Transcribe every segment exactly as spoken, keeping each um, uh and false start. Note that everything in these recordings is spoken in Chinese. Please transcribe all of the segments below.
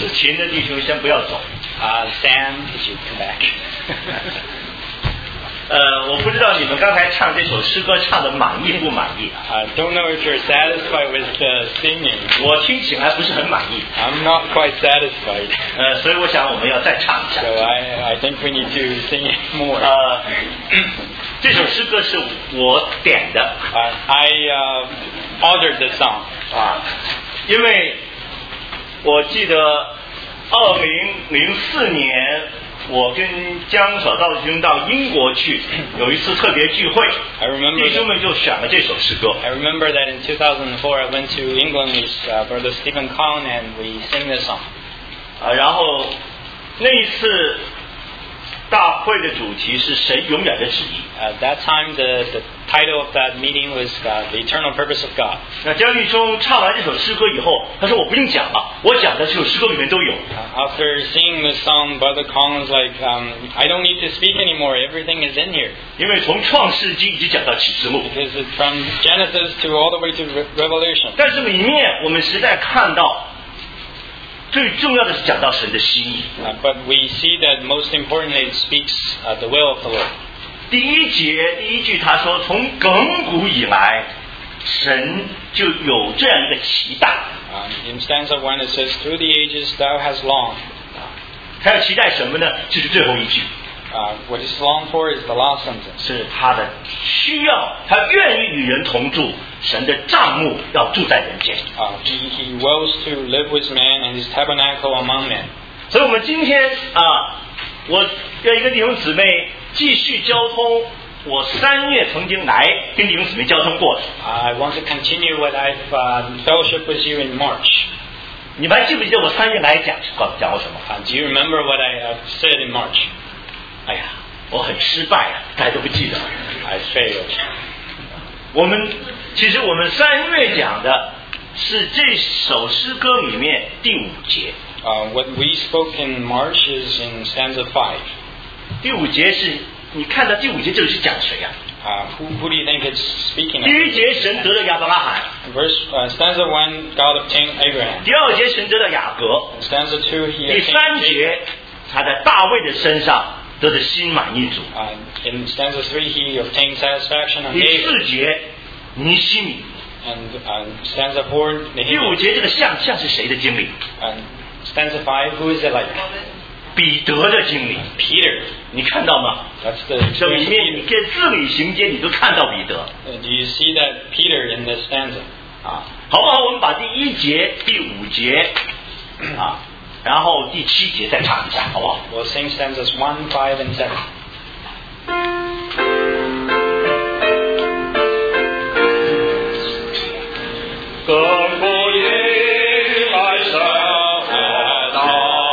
子琴的弟兄先不要走。 Uh, Sam, did you come back? 呃，我不知道你们刚才唱这首诗歌唱的满意不满意 I don't know if you're satisfied with the singing. 我听起来不是很满意。 I'm not quite satisfied. 呃，所以我想我们要再唱一下。 So I, I think we need to sing it more. 呃，这首诗歌是我点的。 Uh, I uh, ordered the song. 啊，因为我记得二零零四年。我跟江小道弟兄到英国去，有一次特别聚会，弟兄们就选了这首诗歌。 I remember that in two thousand four I went to England with uh, Brother Stephen Kong and we sang this song. 啊，然后那一次大会的主题是神永远的旨意。 At that time, the the title of that meeting was uh, the eternal purpose of God. 那江弟兄唱完这首诗歌以后，他说我不用讲了，我讲的这首诗歌里面都有。 Uh, after singing this song, Brother Kong was like, um, I don't need to speak anymore. Everything is in here. 因为从创世纪一直讲到启示录。 Because it's from Genesis to all the way to Re- Revelation. 但是里面我们实在看到。最重要的是讲到神的心意。 Uh, but we see that most importantly it speaks uh, the will of the Lord. 第一节第一句他说，从亘古以来，神就有这样一个期待。 Um, in stanza one it says, "Through the ages thou hast longed." 他要期待什么呢？就是最后一句。 Uh, what is longed for is the last sentence. 是他的需要，他愿意与人同住，神的帐幕要住在人间。 Uh, he, he wills to live with man and his tabernacle among men. 所以我们今天啊，我要一个弟兄姊妹继续交通。我三月曾经来跟弟兄姊妹交通过的。 I want to continue what I've uh, fellowship with you in March. 你们还记不记得我三月来讲讲过什么？ Uh, do you remember what I uh, said in March? 哎呀，我很失败啊，大家都不记得。 I failed. 我们其实我们三月讲的是这首诗歌里面第五节。 Uh, what we spoke in March is in stanza five. 第五节是你看到第五节这里是讲谁呀、 啊 uh, who, who do you think it's speaking of? 第一节神得了亚伯拉罕。 Verse uh, stanza one, God obtained Abraham. 第二节神得了雅各。 Stanza two, he 第三 obtained 节他在大卫的身上得的心满意足。 Uh, in stanza three, he obtained satisfaction on 第 David. 四节尼希米。 And uh, stanza four, 第五 Nehemiah. 节这个像像是谁的经历？ And stanza five, who is it like? 彼得的经历。 Peter. 你看到吗？ That's the 这里 experience of 面你 Peter. 可以字里行间，你都看到彼得 Uh, do you see that Peter in this stanza? 啊，好不好？我们把第一节、第五节啊，然后第七节再唱一下，好不好？ We'll sing stanzas one, five, and seven. 亘古以来生活道，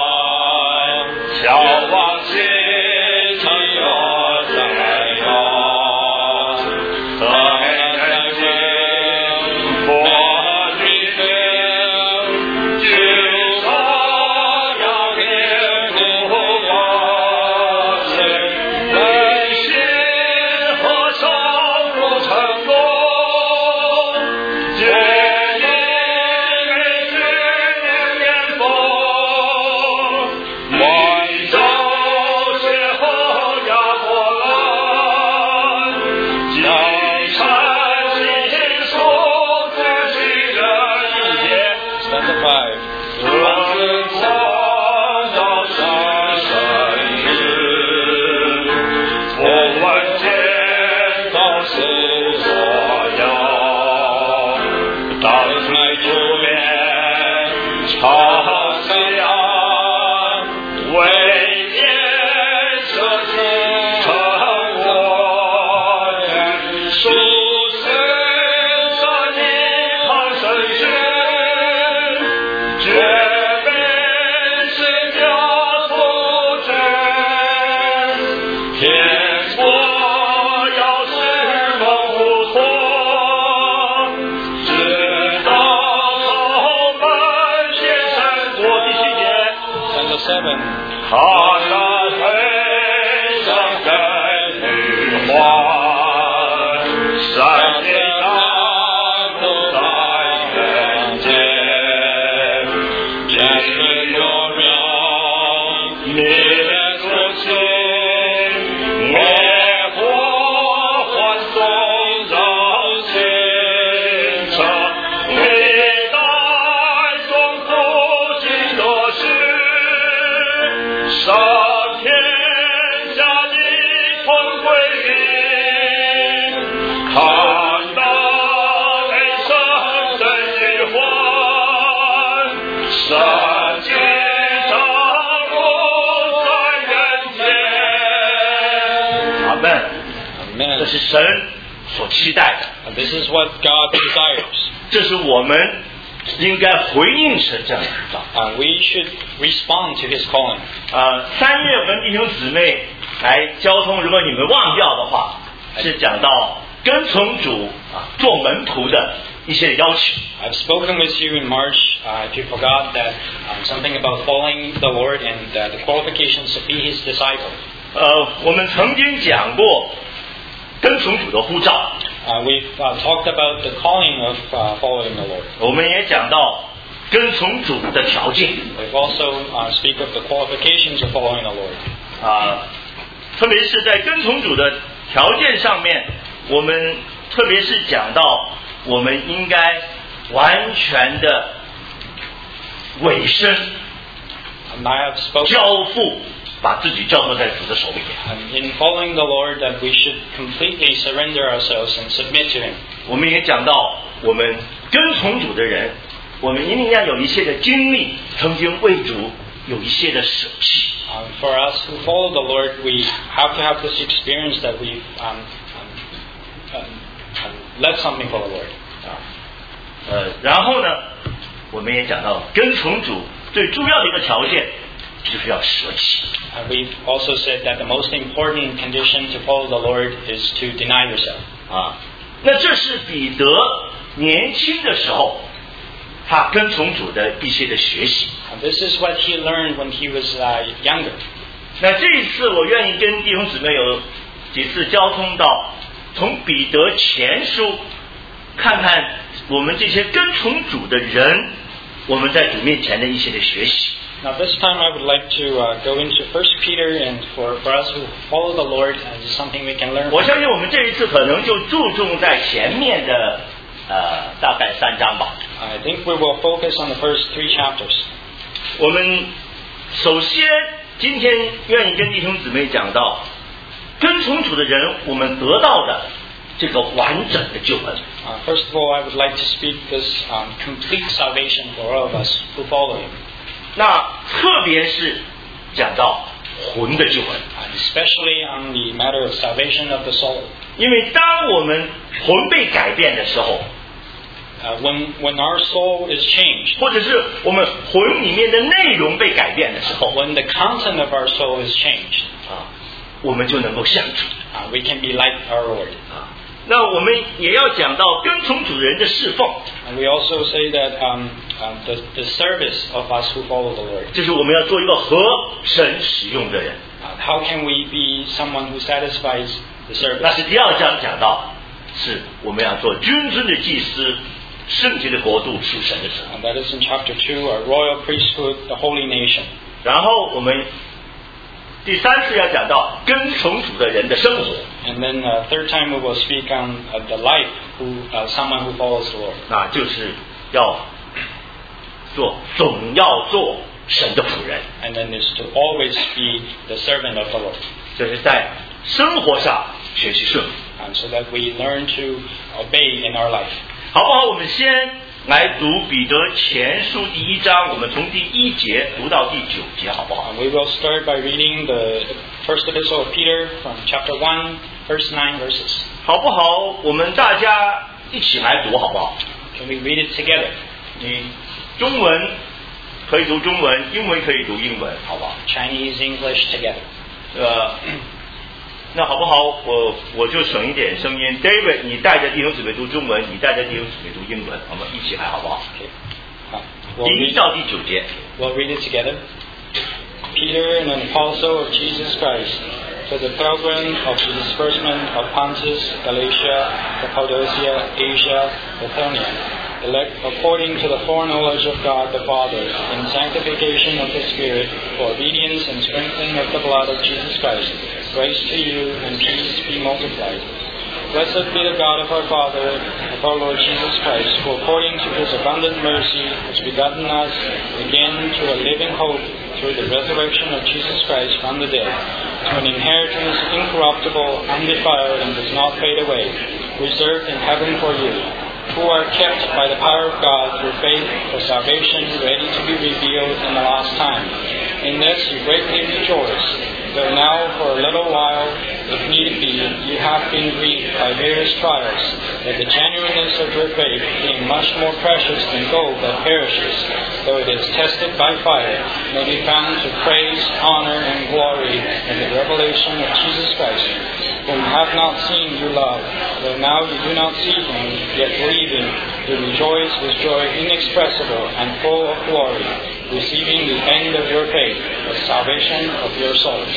眺望星辰又在遥，可人间佛理性，举手要念不忘谁，人心和生不成功。 是荣耀， 你的所信，爱火欢送到现场，历代中不尽的事，上天下的同归于，看到人生真虚幻，山间长路在人间。阿门。这 Amen. 是神所期待的， And this is what God desires. 这是我们应该回应神这样的呼召。 And we should respond to His calling. 呃，三月我们弟兄姊妹来交通，如果你们忘掉的话，是讲到跟从主啊做门徒的一些要求。 I've spoken with you in March. Uh, if you forgot that um, something about following the Lord and uh, the qualifications to be His disciple. 呃，我们曾经讲过跟从主的呼召， Uh, we've uh, talked about the calling of uh, following the Lord. 我们也讲到跟从主的条件 We've also uh, speak of the qualifications of following the Lord. 啊，特别是在跟从主的条件上面，我们特别是讲到我们应该完全的委身 And I have spoken 交付，把自己交托在主的手里面。 um, in following the Lord that we should completely surrender ourselves and submit to Him. 我们也讲到，我们跟从主的人，我们一定要有一些的经历，曾经为主有一些的舍弃。 Um, for us who follow the Lord, we have to have this experience that we've um, um, um, um, left something for the Lord. 啊，呃，然后呢，我们也讲到跟从主最重要的一个条件就是要舍弃。 And we've also said that the most important condition to follow the Lord is to deny yourself. 啊，那这是彼得年轻的时候，他跟从主的一些的学习。 And this is what he learned when he was uh, younger. 那这一次我愿意跟弟兄姊妹有几次交通到，从彼得前书看看我们这些跟从主的人，我们在主面前的一些的学习。 Now this time I would like to uh, go into First Peter, and for, for us who follow the Lord, uh, this is something we can learn 我 from. 相信我们这一次可能就注重在前面的呃大概三章吧。 I think we will focus on the first three chapters. 我们首先今天愿意跟弟兄姊妹讲到，跟从主的人，我们得到的这个完整的救恩。 Uh, first of all, I would like to speak this um, complete salvation for all of us who follow Him, 那特别是讲到魂的救恩， and especially on the matter of salvation of the soul. 因为当我们魂被改变的时候， Uh, when when our soul is changed, 或者是我们魂里面的内容被改变的时候， when the content of our soul is changed, 啊，我们就能够像主 uh, we can be like our Lord. 啊。那我们也要讲到跟从主人的侍奉， And we also say that um, um, the, the service of us who follow the Lord. 就是我们要做一个合神使用的人。 Uh, how can we be someone who satisfies the 那 service? 是第二章讲到，是我们要做君尊的祭司，圣洁的国度，属神的神。 And that is in chapter two, our royal priesthood, the holy nation. 然后我们第三次要讲到跟从主的人的生活， And then uh, third time we will speak on uh, the life who uh, someone who follows the Lord. 那就是要做总要做神的仆人， And then is to always be the servant of the Lord. 就是在生活上学习顺服， And so that we learn to obey in our life. 好不好？我们先来读彼得前书第一章，我们从第一节读到第九节，好不好？ And we will start by reading the first epistle of Peter from chapter one, verse nine verses. 好不好？我们大家一起来读，好不好？ Can we read it together? 你中文可以读中文，英文可以读英文，好不好？ Chinese, English together. 呃，那好不好？我我就省一点声音 ，David， 你带着弟兄姊妹读中文，你带着弟兄姊妹读英文，我们一起来，好不好？ Okay. Uh, we'll, 第一 read, 到第九节。 we'll read it together. Peter, an apostle of Jesus Christ, to the pilgrim of the disbursement of Pontus, Galatia, Cappadocia, Asia, Bithynia, elect according to the foreknowledge of God the Father, in sanctification of the Spirit, for obedience and strengthening of the blood of Jesus Christ. Grace to you and peace be multiplied. Blessed be the God of our Father, of our Lord Jesus Christ, who according to His abundant mercy has begotten us again to a living hope through the resurrection of Jesus Christ from the dead, to an inheritance incorruptible, undefiled, and does not fade away, reserved in heaven for you, who are kept by the power of God through faith for salvation, ready to be revealed in the last time. In this you greatly rejoice, though now for a little while, if need be, you have been grieved by various trials, that the genuineness of your faith, being much more precious than gold that perishes, though it is tested by fire, may be found to praise, honor, and glory in the revelation of Jesus Christ, whom you have not seen you love, though now you do not see Him, yet believing, you rejoice with joy inexpressible and full of glory, receiving the end of your faith, the salvation of your souls.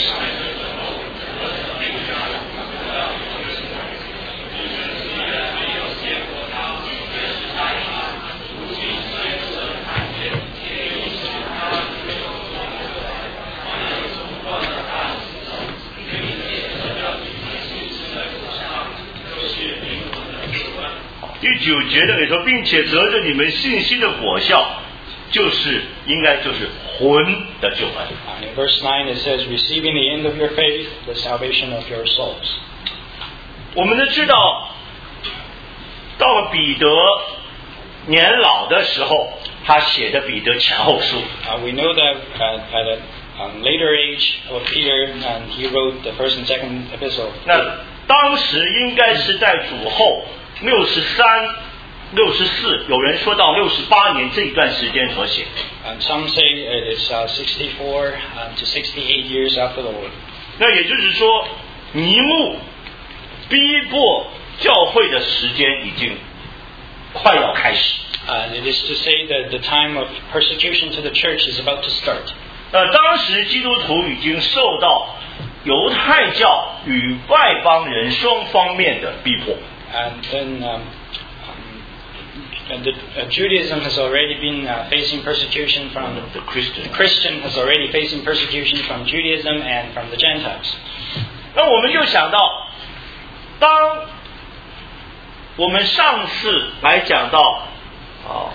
第九节的里头，并且得着你们信心的果效，就是应该就是魂的救恩。 In verse nine it says, receiving the end of your faith, the salvation of your souls. 我们都知道，到了彼得年老的时候，他写的彼得前后书。 Uh, we know that uh, at a um, later age of Peter, and he wrote the first and second epistle. 那当时应该是在主后六十三、六十四，有人说到六十八年这一段时间所写。 And some say it is uh, sixty-four uh, to sixty-eight years after the Lord. 那也就是说，尼禄逼迫教会的时间已经快要开始。 And it is to say that the time of persecution to the church is about to start. 呃，当时基督徒已经受到犹太教与外邦人双方面的逼迫。 And then um, um, the, uh, Judaism has already been uh, facing persecution from the Christian. The Christian has already facing persecution from Judaism and from the Gentiles. 那我们就想到，当我们上次来讲到啊，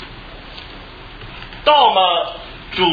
到了主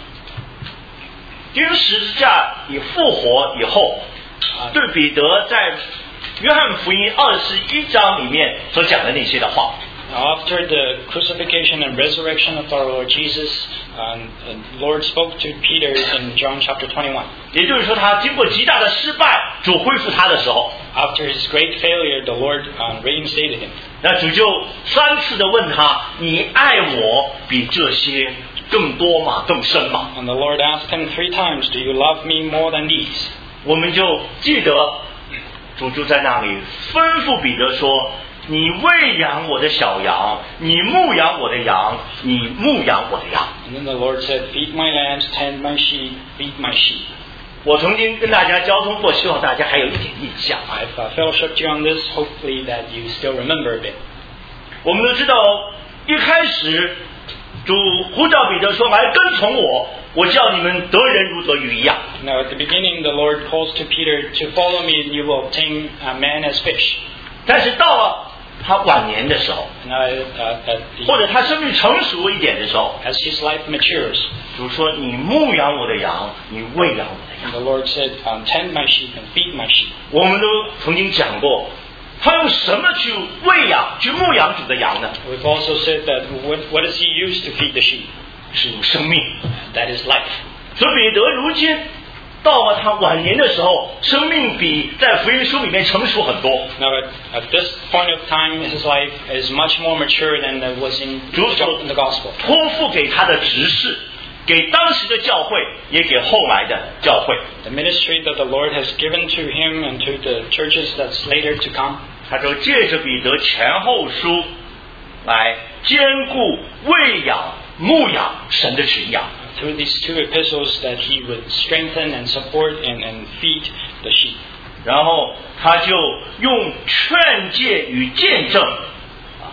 钉十字架以复活以后，对彼得在约翰福音二十一章里面所讲的那些的话。 After the crucifixion and resurrection of our Lord Jesus, um, the Lord spoke to Peter in John chapter twenty-one. 也就是说，他经过极大的失败，主恢复他的时候 ，After his great failure, the Lord um, reinstated him. 那主就三次的问他：“你爱我比这些更多吗？更深吗？” And the Lord asked him three times, "Do you love me more than these?" 我们就记得主就在那里吩咐彼得说：“你喂养我的小羊，你牧养我的羊，你牧养我的羊。” And then the Lord said, "Feed my lambs, tend my sheep, feed my sheep." 我曾经跟大家交通过，希望大家还有一点印象。 I've uh, fellowshipped you on this. Hopefully that you still remember a bit. 我们都知道，一开始主呼召彼得说：“来跟从我，我叫你们得人如得鱼一样。” Now at the beginning, the Lord calls to Peter to follow me, and you will obtain a man as fish. 但是到了他晚年的时候， Now, uh, at the, 或者他生命成熟一点的时候， as his life matures, 主说：“你牧养我的羊，你喂养我的羊。” and the Lord said, um, "Tend my sheep and feed my sheep." 我们都曾经讲过，他用什么去喂养、去牧养主的羊呢？ We've also said that what, what does he use to feed the sheep? 是用生命。 That is life. 所以彼得如今到了他晚年的时候，生命比在福音书里面成熟很多。 Now at, at this point of time, his life is much more mature than it was in, in the gospel. 托付给他的执事，给当时的教会，也给后来的教会。 The ministry that the Lord has given to him and to the churches that's later to come. 他就借着彼得前后书来兼顾喂养、牧养神的群羊。 Through these two epistles, that he would strengthen and support and, and feed the sheep. 然后他就用劝诫与见证啊，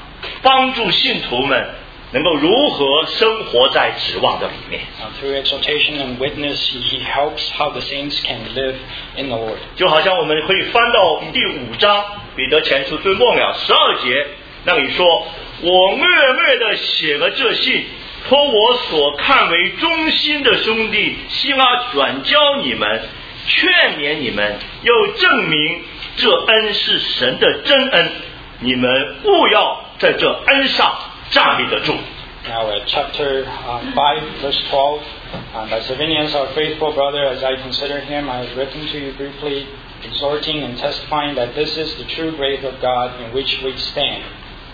帮助信徒们能够如何生活在指望的里面。 Uh, through exhortation and witness, he helps how the saints can live in the Lord. 就好像我们可以翻到第五章彼得前书最末了十二节，那里说：我略略的写了这信，托我所看为忠心的兄弟希拉转交你们，劝勉你们，又证明这恩是神的真恩，你们务要在这恩上站立得住。 Now at chapter uh, five, verse twelve, uh, by Silvanus, our faithful brother, as I consider him, I have written to you briefly, exhorting and testifying that this is the true grace of God in which we stand.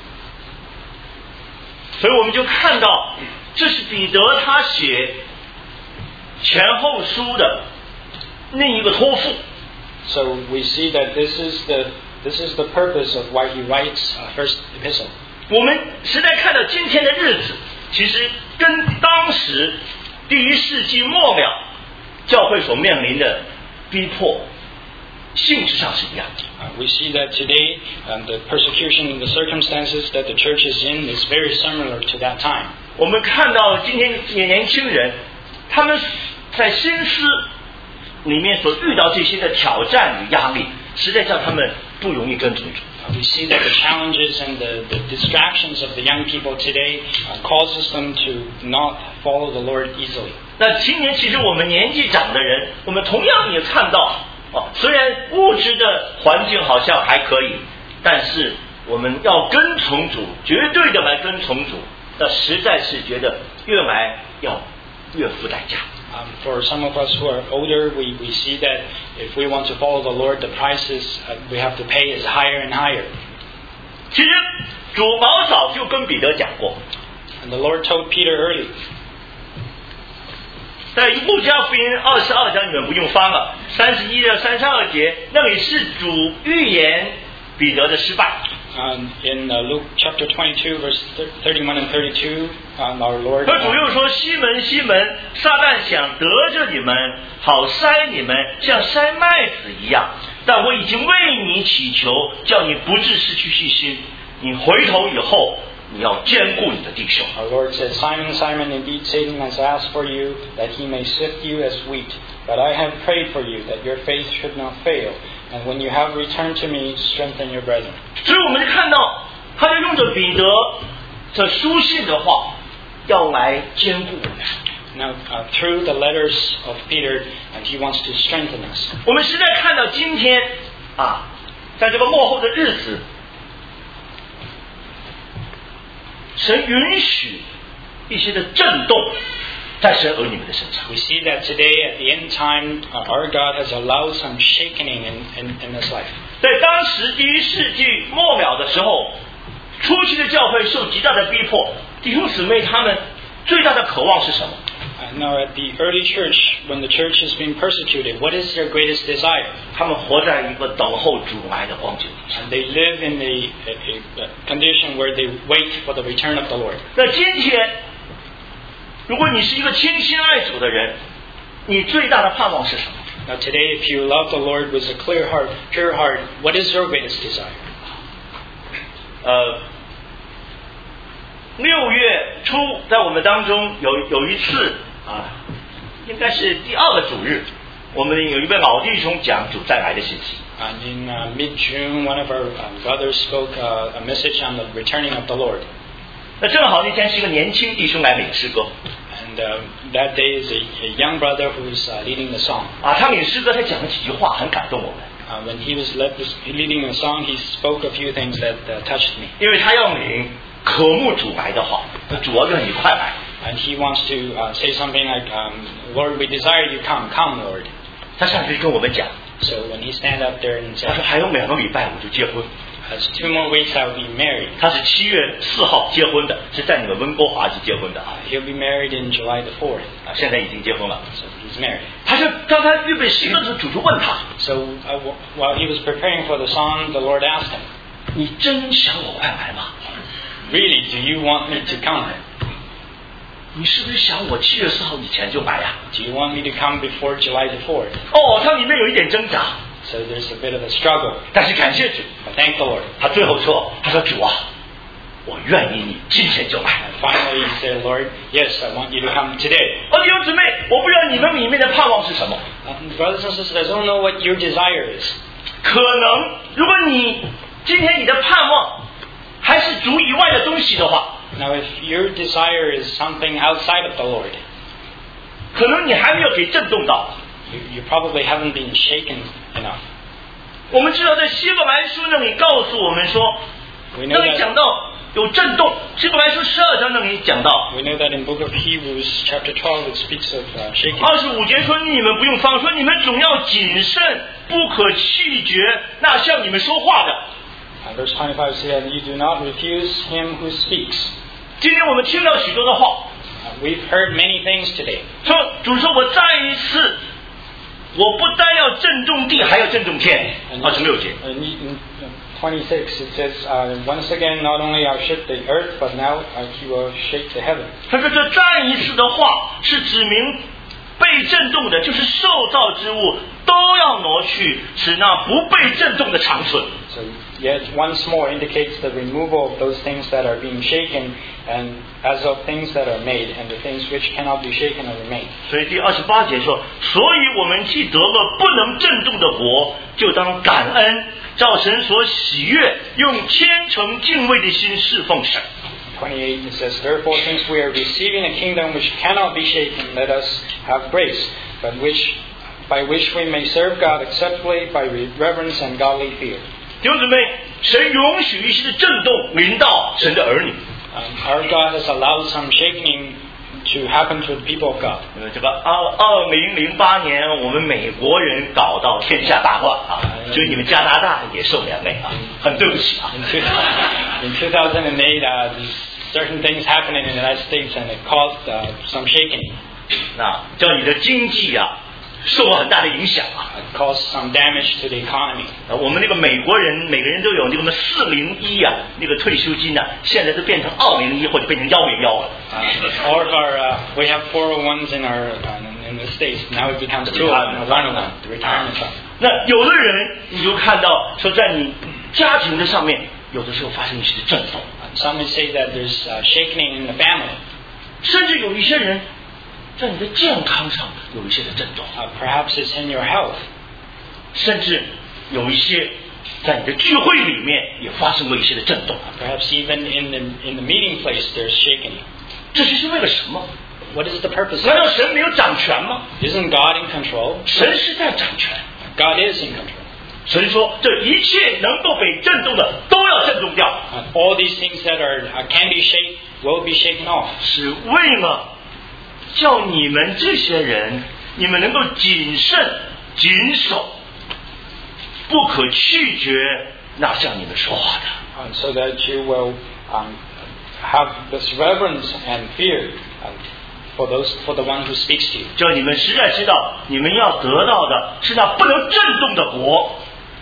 所以我们就看到，这是彼得他写前后书的另一个托付。 So we see that this is the this is the purpose of why he writes uh, First Epistle. 我们实在看到今天的日子，其实跟当时第一世纪末了教会所面临的逼迫性质上是一样的。 Uh, we see that today um, the persecution and the circumstances that the church is in is very similar to that time. 我们看到今天年轻人，他们在心思里面所遇到这些的挑战与压力，实在叫他们不容易跟从主。 We see that the challenges and the, the distractions of the young people today uh, causes them to not follow the Lord easily. 那今年其实我们年纪长的人，我们同样也看到，哦，虽然物质的环境好像还可以，但是我们要跟从主，绝对的来跟从主，那实在是觉得越来要越付代价。 Um, for some of us who are older, we, we see that if we want to follow the Lord, the prices uh, we have to pay is higher and higher. 其实主老早就跟彼得讲过， And the Lord told Peter early. 在路加福音二十二章你们不用翻了，三十一到三十二节，那里是主预言彼得的失败。 Um, in uh, Luke chapter twenty-two, verse thirty-one and thirty-two, um, our Lord. 可主又说：“西门，西门，撒旦想得着你们，好筛你们，像筛麦子一样。但我已经为你祈求，叫你不致失去信心。你回头以后，你要兼顾你的弟兄。” Our Lord says, Simon, Simon, indeed Satan has asked for you, that he may sift you as wheat. But I have prayed for you, that your faith should not fail. And when you have returned to me, strengthen your brethren. 所以我们就看到，他就用着彼得的书信的话，要来兼顾我们。 Now, uh, through the letters of Peter, and he wants to strengthen us. 我们实在看到今天啊，在这个末后的日子，神允许一些的震动在神儿女们的身上。 We see that today at the end time, uh, our God has allowed some shaking in, in, in this life. 在当时第一世纪末了的时候，初期的教会受极大的逼迫，弟兄姊妹他们最大的渴望是什么？ Uh, now, at the early church, when the church is being persecuted, what is their greatest desire? 他们活在一个等候主来的光景底下。 And they live in a, a, a condition where they wait for the return of the Lord. 那今天，如果你是一个倾心爱主的人，你最大的盼望是什么？ Now, today, if you love the Lord with a clear heart, pure heart, what is your greatest desire? 呃，六月初，在我们当中有有一次啊，应该是第二个主日，我们有一位老弟兄讲主再来的信息。 And in uh, mid-June, one of our uh, brothers spoke uh, a message on the returning of the Lord. 那正好那天是一个年轻弟兄来领诗歌 And uh, that day is a, a young brother who's uh, leading the song. 啊，他领诗歌，他讲了几句话，很感动我们。 Uh, when he was led this, leading the song, he spoke a few things that uh, touched me. 因为他要领渴慕主来的话，主要就是你快来。 And he wants to uh, say something like, um, Lord, we desire you come, come, Lord. 他上去跟我们讲， So when he stand up there and 他 said, 说还有两个礼拜我就结婚。 As two more weeks I will be married. 他是七月四号结婚的，是在你们温哥华是结婚的啊。 He'll be married in July the fourth. 啊，现在已经结婚了。 So he's married. 他就当他预备诗歌的时候，主就问他 So uh, w- while he was preparing for the song, the Lord asked him, 你真想我快来吗？ Really, do you want me to come? 你是不是想我七月四号以前就来呀、 Do you want me to come before July the fourth? 哦，他里面有一点挣扎， So there's a bit of a struggle. 但是感谢主， But thank the Lord. 他最后说，他说主啊， 我愿意你今天就来。 Finally, he said, Lord, yes, I want you to come today. 哦，弟兄姊妹，我不知道你们里面的盼望是什么。 Um, brothers and sisters, I don't know what your desire is. 可能如果你今天你的盼望还是主以外的东西的话， Now, if your desire is something outside of the Lord, 可能你还没有给震动到。 you, you probably haven't been shaken enough. 我们知道在希伯来书那里告诉我们说， We 那 know 里 that, 讲到有震动，希伯来书十二章那里讲到。 we know that in book of Hebrews, chapter twelve, it speaks of uh, shaking. 二十五节说你们不用放，说你们总要谨慎，不可弃绝那向你们说话的。 Uh, verse twenty-five says that you do not refuse him who speaks. 今天我们听到许多的话， Uh, we've heard many things today. 说主说我再一次，我不单要震动地，还要震动天。二十六节。 Uh, in, in twenty-six, it says, uh, once again, not only I'll shake the earth, but now uh, he will shake the heaven. 他说这再一次的话是指明被震动的，就是受造之物都要挪去，使那不被震动的长存。 So yet once more indicates the removal of those things that are being shaken, and as of things that are made, and the things which cannot be shaken or remain. 所以第二十八节说，所以我们既得了不能震动的国，就当感恩，照神所喜悦，用虔诚敬畏的心侍奉神。 twenty-eight, it says, therefore, since we are receiving a kingdom which cannot be shaken, let us have grace, but which, by which we may serve God acceptably by reverence and godly fear. 弟兄姊妹，神允许一些的震动临到神的儿女。 Um, our God has allowed some shaking to happen to the people of God. 呃，这个二二零零八年，我们美国人搞到天下大乱啊，所以你们加拿大也受连累啊，很对不起啊。 In two thousand eight, uh, certain things happened in the United States, and it caused uh, some shaking. 那叫你的经济啊受了很大的影响啊。 It caused some damage to the economy. 呃，我们那个美国人每个人都有那个四零一啊，那个退休金呢、啊，现在都变成二零一或者变成幺零幺了。 Uh, all of our, uh, we have four oh ones in our uh, in the States. Now it becomes two oh one, one oh one, the retirement fund. 那有的人你就看到说，在你家庭的上面，有的时候发生一些震动， Some would say that there's uh, shaking in the family. 甚至有一些人在你的健康上有一些的震动， Uh, perhaps it's in your health. 甚至有一些在你的聚会里面也发生过一些的震动。 Perhaps even in the in the meeting place there's shaking. 这些是为了什么？ What is the purpose? 难道神没有掌权吗？ Isn't God in control? 神是在掌权。 God is in control. 神说，这一切能够被震动的都要震动掉， Uh, all these things that are uh, can be shaken will be shaken off. 是为了叫你们这些人，你们能够谨慎、谨守，不可拒绝那向你们说话的。 Uh, so that you will um, have this reverence and fear uh, for those for the one who speaks to you. 叫你们实在知道，你们要得到的是那不能震动的国，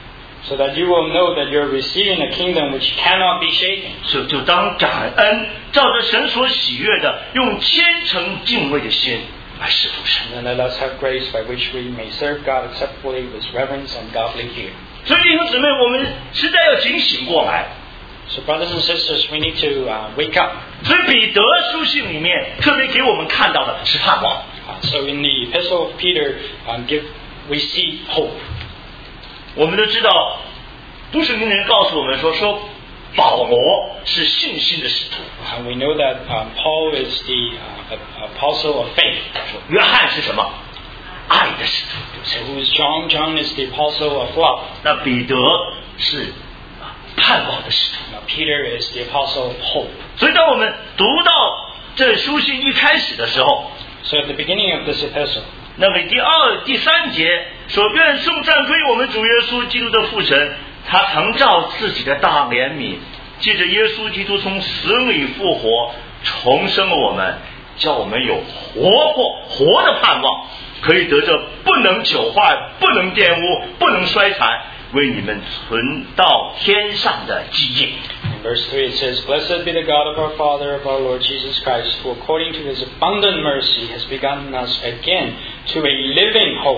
So that you will know that you're receiving a kingdom which cannot be shaken. 就就当感恩，照着神所喜悦的，用虔诚敬畏的心来侍奉神。 And then let us have grace by which we may serve God acceptably with reverence and godly fear. 所以弟兄姊妹，我们实在要警醒过来。 So brothers and sisters, we need to uh, wake up. 所以彼得书信里面特别给我们看到的是盼望。 Uh, so in the epistle of Peter, um, give, we see hope. 我们都知道，读圣经的人告诉我们说，说保罗是信心的使徒， Uh, we know that um, Paul is the uh, apostle of faith. 说约翰是什么？爱的使徒，对不 So 对？ who is John? John is the apostle of love. 那彼得是啊盼望的使徒。 Now Peter is the apostle of hope. 所以当我们读到这书信一开始的时候， So at the beginning of this epistle, 那么第二、第三节说，愿颂赞归我们主耶稣基督的父神，他曾照自己的大怜悯，借着耶稣基督从死里复活，重生了我们，叫我们有活过活的盼望，可以得着不能朽坏、不能玷污、不能衰残，为你们存到天上的基业。 in verse three it says, Blessed be the God of our Father, of our Lord Jesus Christ, who according to his abundant mercy has begotten us again to a living hope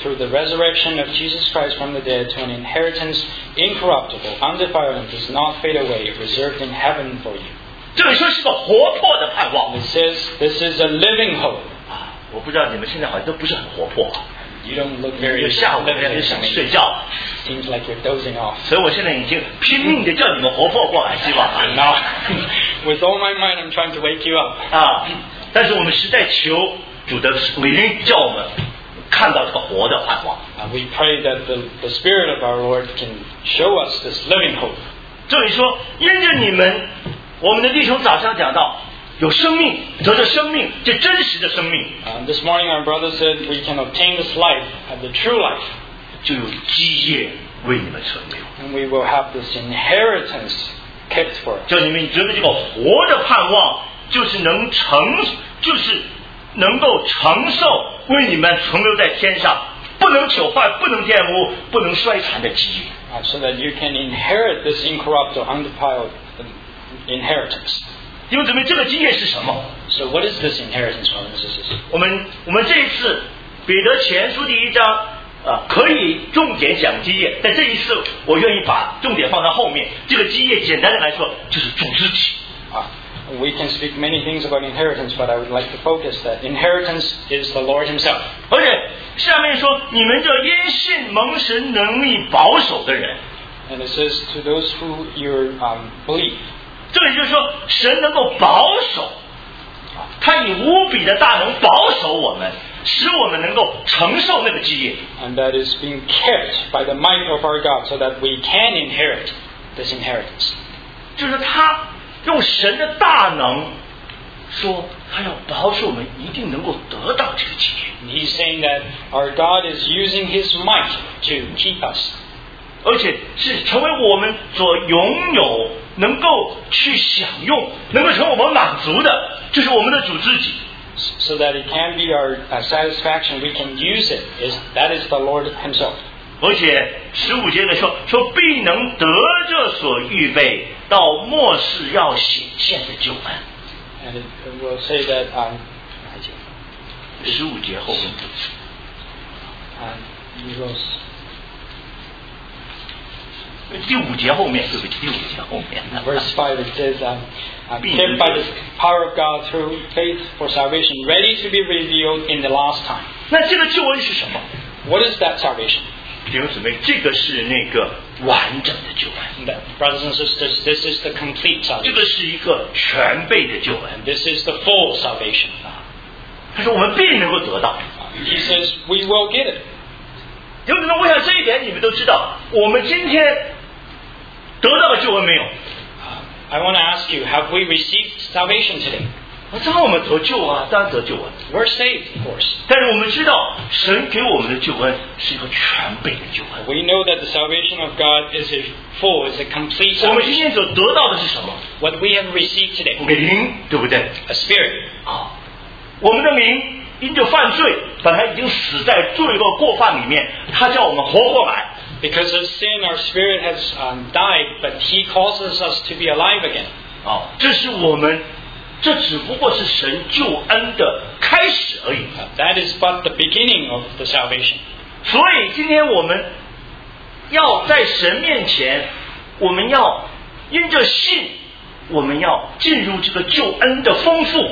through the resurrection of Jesus Christ from the dead to an inheritance incorruptible, undefiled, and does not fade away, reserved in heaven for you. 这里说是个活泼的盼望。 It says this is a living hope. 啊，我不知道你们现在好像都不是很活泼啊。 You don't look very 下午 living 就想 to me. 睡觉， Seems like you're dozing off. 所以我现在已经拼命的叫你们活泼过来，希望啊。 Now, with all my mind, I'm trying to wake you up. 啊，但是我们实在求主的灵叫我们看到这个活的盼望。 Uh, we pray that the, the Spirit of our Lord can show us this living hope. 这里说，因着你们，我们的弟兄早上讲到，有生命，得着生命，这真实的生命， Uh, this morning, our brother said we can obtain this life, uh, the true life, 就有基业为你们存留。 and we will have this inheritance kept for us. 就你们觉得这个活的盼望，就是能承，就是能够承受为你们存留在天上，不能朽坏，不能玷污，不能衰残的基业。 Uh, so that you can inherit this incorruptible, undefiled uh, inheritance. 因为姊妹，这个基业是什么？ So what is this inheritance, brothers and sisters? 我们我们这一次彼得前书第一章啊，可以重点讲基业，但这一次我愿意把重点放在后面。这个基业简单的来说，就是主肢体。 Uh, we can speak many things about inheritance, but I would like to focus that inheritance is the Lord Himself. 而且下面说，你们这因信蒙神能力保守的人， And it says to those who you um, believe. 这里就是说，神能够保守，他以无比的大能保守我们，使我们能够承受那个基业。 And that is being kept by the might of our God so that we can inherit this inheritance. 就是他用神的大能说，他要保守我们一定能够得到这个基业。 And He's saying that our God is using His might to keep us. 而且是成为我们所拥有，能够去享用，能够成为我们满足的，就是我们的主自己。 So that it can be our uh, satisfaction, we can use it. Is that is the Lord Himself. 而且十五节的说，说必能得着所预备到末世要显现的救恩。 And it, it will say that um, 十五节后面， um, we will, 第五节后面，对不起，第五节后面。 verse five it says, um, um, kept by the power of God through faith for salvation, ready to be revealed in the last time. 那这个救恩是什么？ What is that salvation? 弟兄姊妹，这个是那个完整的救恩， That, brothers and sisters, this is the complete 这 salvation. 个是一个全备的救恩。 This is the full salvation. 他说我们必能够得到。 He says we will get it. 弟兄姊妹，我想这一点你们都知道。我们今天得到了救恩没有？ I want to ask you, have we received salvation today? 当然我们得救啊，当然得救啊。 We're saved, of course. 但是我们知道，神给我们的救恩是一个全备的救恩。 We know that the salvation of God is a full, is a complete 我们今 salvation. 天所得到的是什么？ What we have received today, 灵，对不对？ a spirit. 啊，我们的灵因着犯罪，本来已经死在罪恶过犯里面，他叫我们活过来。 Because of sin, our spirit has um, died, but He causes us to be alive again. 啊，这是我们，这只不过是神救恩的开始而已。 Uh, that is but the beginning of the salvation. 所以今天我们要在神面前，我们要因着信，我们要进入这个救恩的丰富。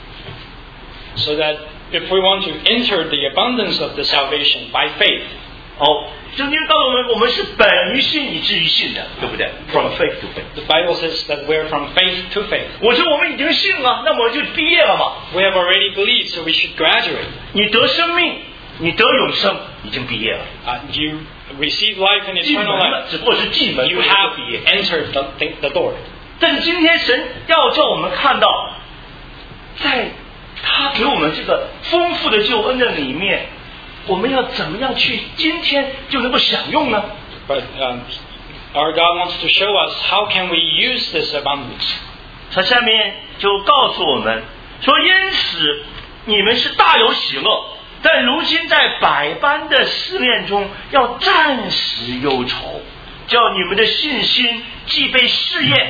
So that if we want to enter the abundance of the salvation by faith, 哦，圣经告诉我们，我们是本于信以至于信的，对不对 ？From faith to faith。 the Bible says that we're from faith to faith. 我说我们已经信了，那么就毕业了嘛。 We have already believed, so we should graduate. 你得生命，你得永生，已经毕业了。 Uh, you receive life and 进门 eternal 了， life. 只不过是进门， You 不是 have 毕业。 entered the, the, the door. 但今天神要叫我们看到，在他给我们这个丰富的救恩的里面，我们要怎么样去今天就能够享用呢？ But um, our God wants to show us how can we use this abundance. 他下面就告诉我们说，因此你们是大有喜乐，但如今在百般的试炼中，要暂时忧愁，叫你们的信心既被试验，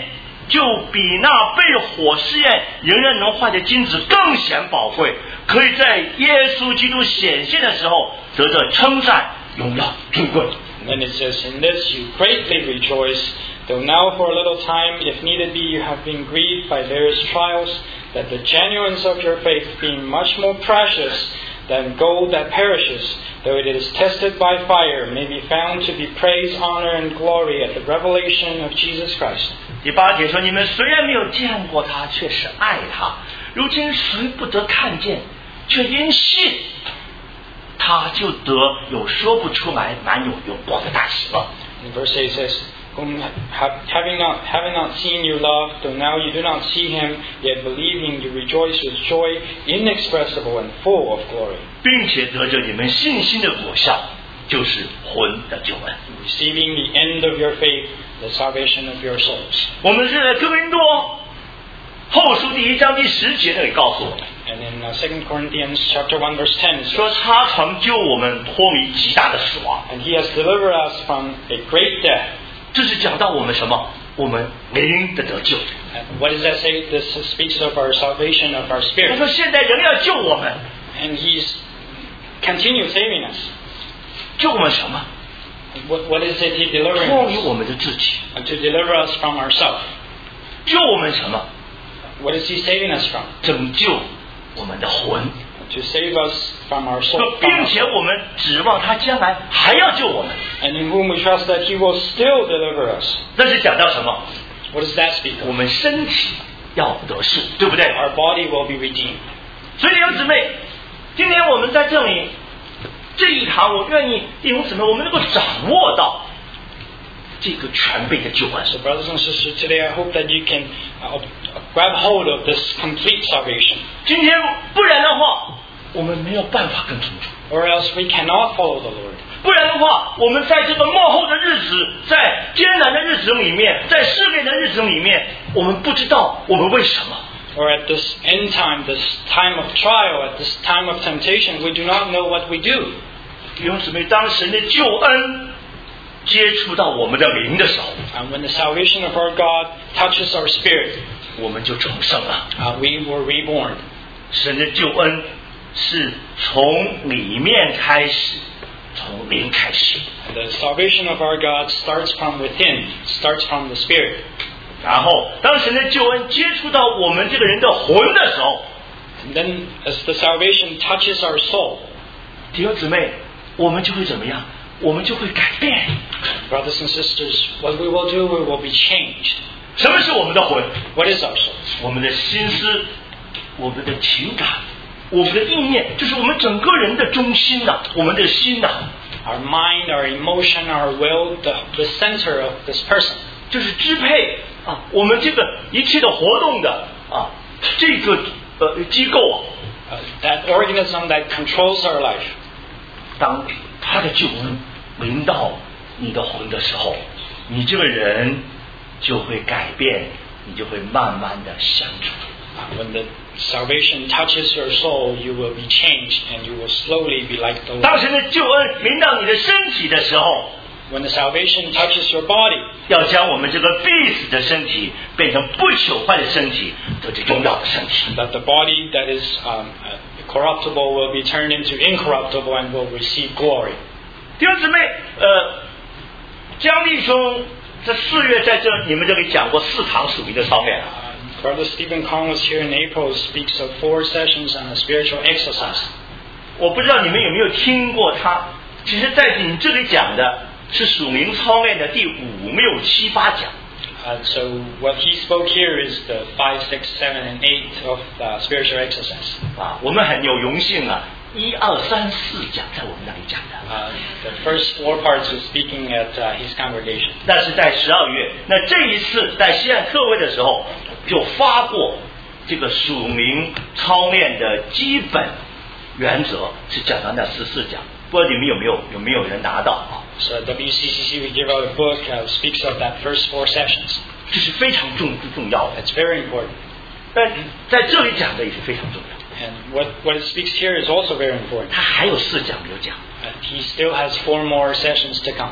就比那被火试验仍然能坏的金子更显宝贵，可以在耶稣基督显现的时候得着称赞、荣耀、尊贵。 And then it says, in this you greatly rejoice, though now for a little time, if needed be, you have been grieved by various trials, that the genuineness of your faith, being much more precious than gold that perishes, though it is tested by fire, may be found to be praise, honor, and glory at the revelation of Jesus Christ. 第八节说，你们虽然没有见过他，却是爱他。如今谁不得看见，却因信，他就得有说不出来满有永光的大喜乐。 In verse eight it says, Whom having not, having not seen you love, though now you do not see him, yet believing you rejoice with joy inexpressible and full of glory. 并且得着你们信心的果效，就是魂的救恩。 Receiving the end of your faith, the salvation of your souls. 我们是在哥林多后书第一章第十节那里告诉我们， And in uh, Second Corinthians chapter one verse ten it 说 says, 他曾救我们脱离极大的死亡。 And he has delivered us from a great death. 这是讲到我们什么？我们灵的得救。 And what does that say? This speaks of our salvation of our 他 spirit. 说现在仍要救我们， And he's continued saving us. 救我们什么？ What, what is it he delivering 脱离 us? 我们的自己。 And to deliver us from ourselves. 救我们什么？ What is he saving us from? 拯救我们的魂。 To save us from our soul. 说 From 并 our 且 soul. 我们指望他将来还要救我们。 And in whom we trust that he will still deliver us. 那是讲到什么？ What does that speak 我 of? 们身体要得势，对不对？ Our body will be redeemed. 所以弟兄姊妹，今天我们在这里这一堂，我愿意弟兄姊妹，我们能够掌握到这个全备的救恩。 So brothers and sisters, today I hope that you can uh, grab hold of this complete salvation. 今天不然的话，我们没有办法跟从主。 Or else we cannot follow the Lord. 不然的话，我们在这个末后的日子，在艰难的日子里面，在试炼的日子里面，我们不知道我们为什么。 Or at this end time, this time of trial, at this time of temptation, we do not know what we do. 弟兄姊妹，当神的救恩接触到我们的灵的时候， And when the salvation of our God touches our spirit, 我们就重生了。 uh, we were reborn. 神的救恩是从里面开始，从灵开始。 And the salvation of our God starts from within, starts from the spirit. 然后，当神的救恩接触到我们这个人的魂的时候， And then as the salvation touches our soul, 弟兄姊妹，我们就会怎么样？我们就会改变。 brothers and sisters, what we will do, we will be changed. 什么是我们的魂？ What is our soul? 我们的心思，我们的情感，我们的意念，就是我们整个人的中心呐、我们的心呐、 Our mind, our emotion, our will, the, the center of this person. 就是支配啊我们这个一切的活动的啊这个呃机构啊。 Uh, that organism that controls our life. 当他的救恩临到你的魂的时候，你这个人就会改变，你就会慢慢的相处。 Uh, when the salvation touches your soul, you will be changed and you will slowly be like the 当 Lord. 神的救恩临到你的身体的时候， When the salvation touches your body, 要将我们这个必死的身体变成不朽坏的身体，得着荣耀的身体。 that the body that is um, uh, corruptible will be turned into incorruptible and will receive glory. 弟兄姊妹，呃，江弟兄这四月在这你们这里讲过四堂属灵的操练啊。 Uh, Brother Stephen Kong was here in April, speaks of four sessions on the spiritual exercise. 我不知道你们有没有听过他，其实在你这里讲的是属灵操练的第五六七八讲。 Uh, so what he spoke here is the five, six, seven, and eight of uh, spiritual exercise. 啊，我们很有荣幸啊，一二三四讲在我们那里讲的。 Uh, the first four parts was speaking at uh, his congregation. 那是在十二月，那这一次在西岸特会的时候，就发过这个属灵操练的基本原则，是讲到那十四讲。不知道你们有没有有没有人拿到啊？ So at W C C C we give out a book that speaks of that first four sessions. 这是非常重重要的。 It's very important. 但在这里讲的也是非常重要。 And what, what it speaks here is also very important. 他还有四讲没有讲。 Uh, he still has four more sessions to come.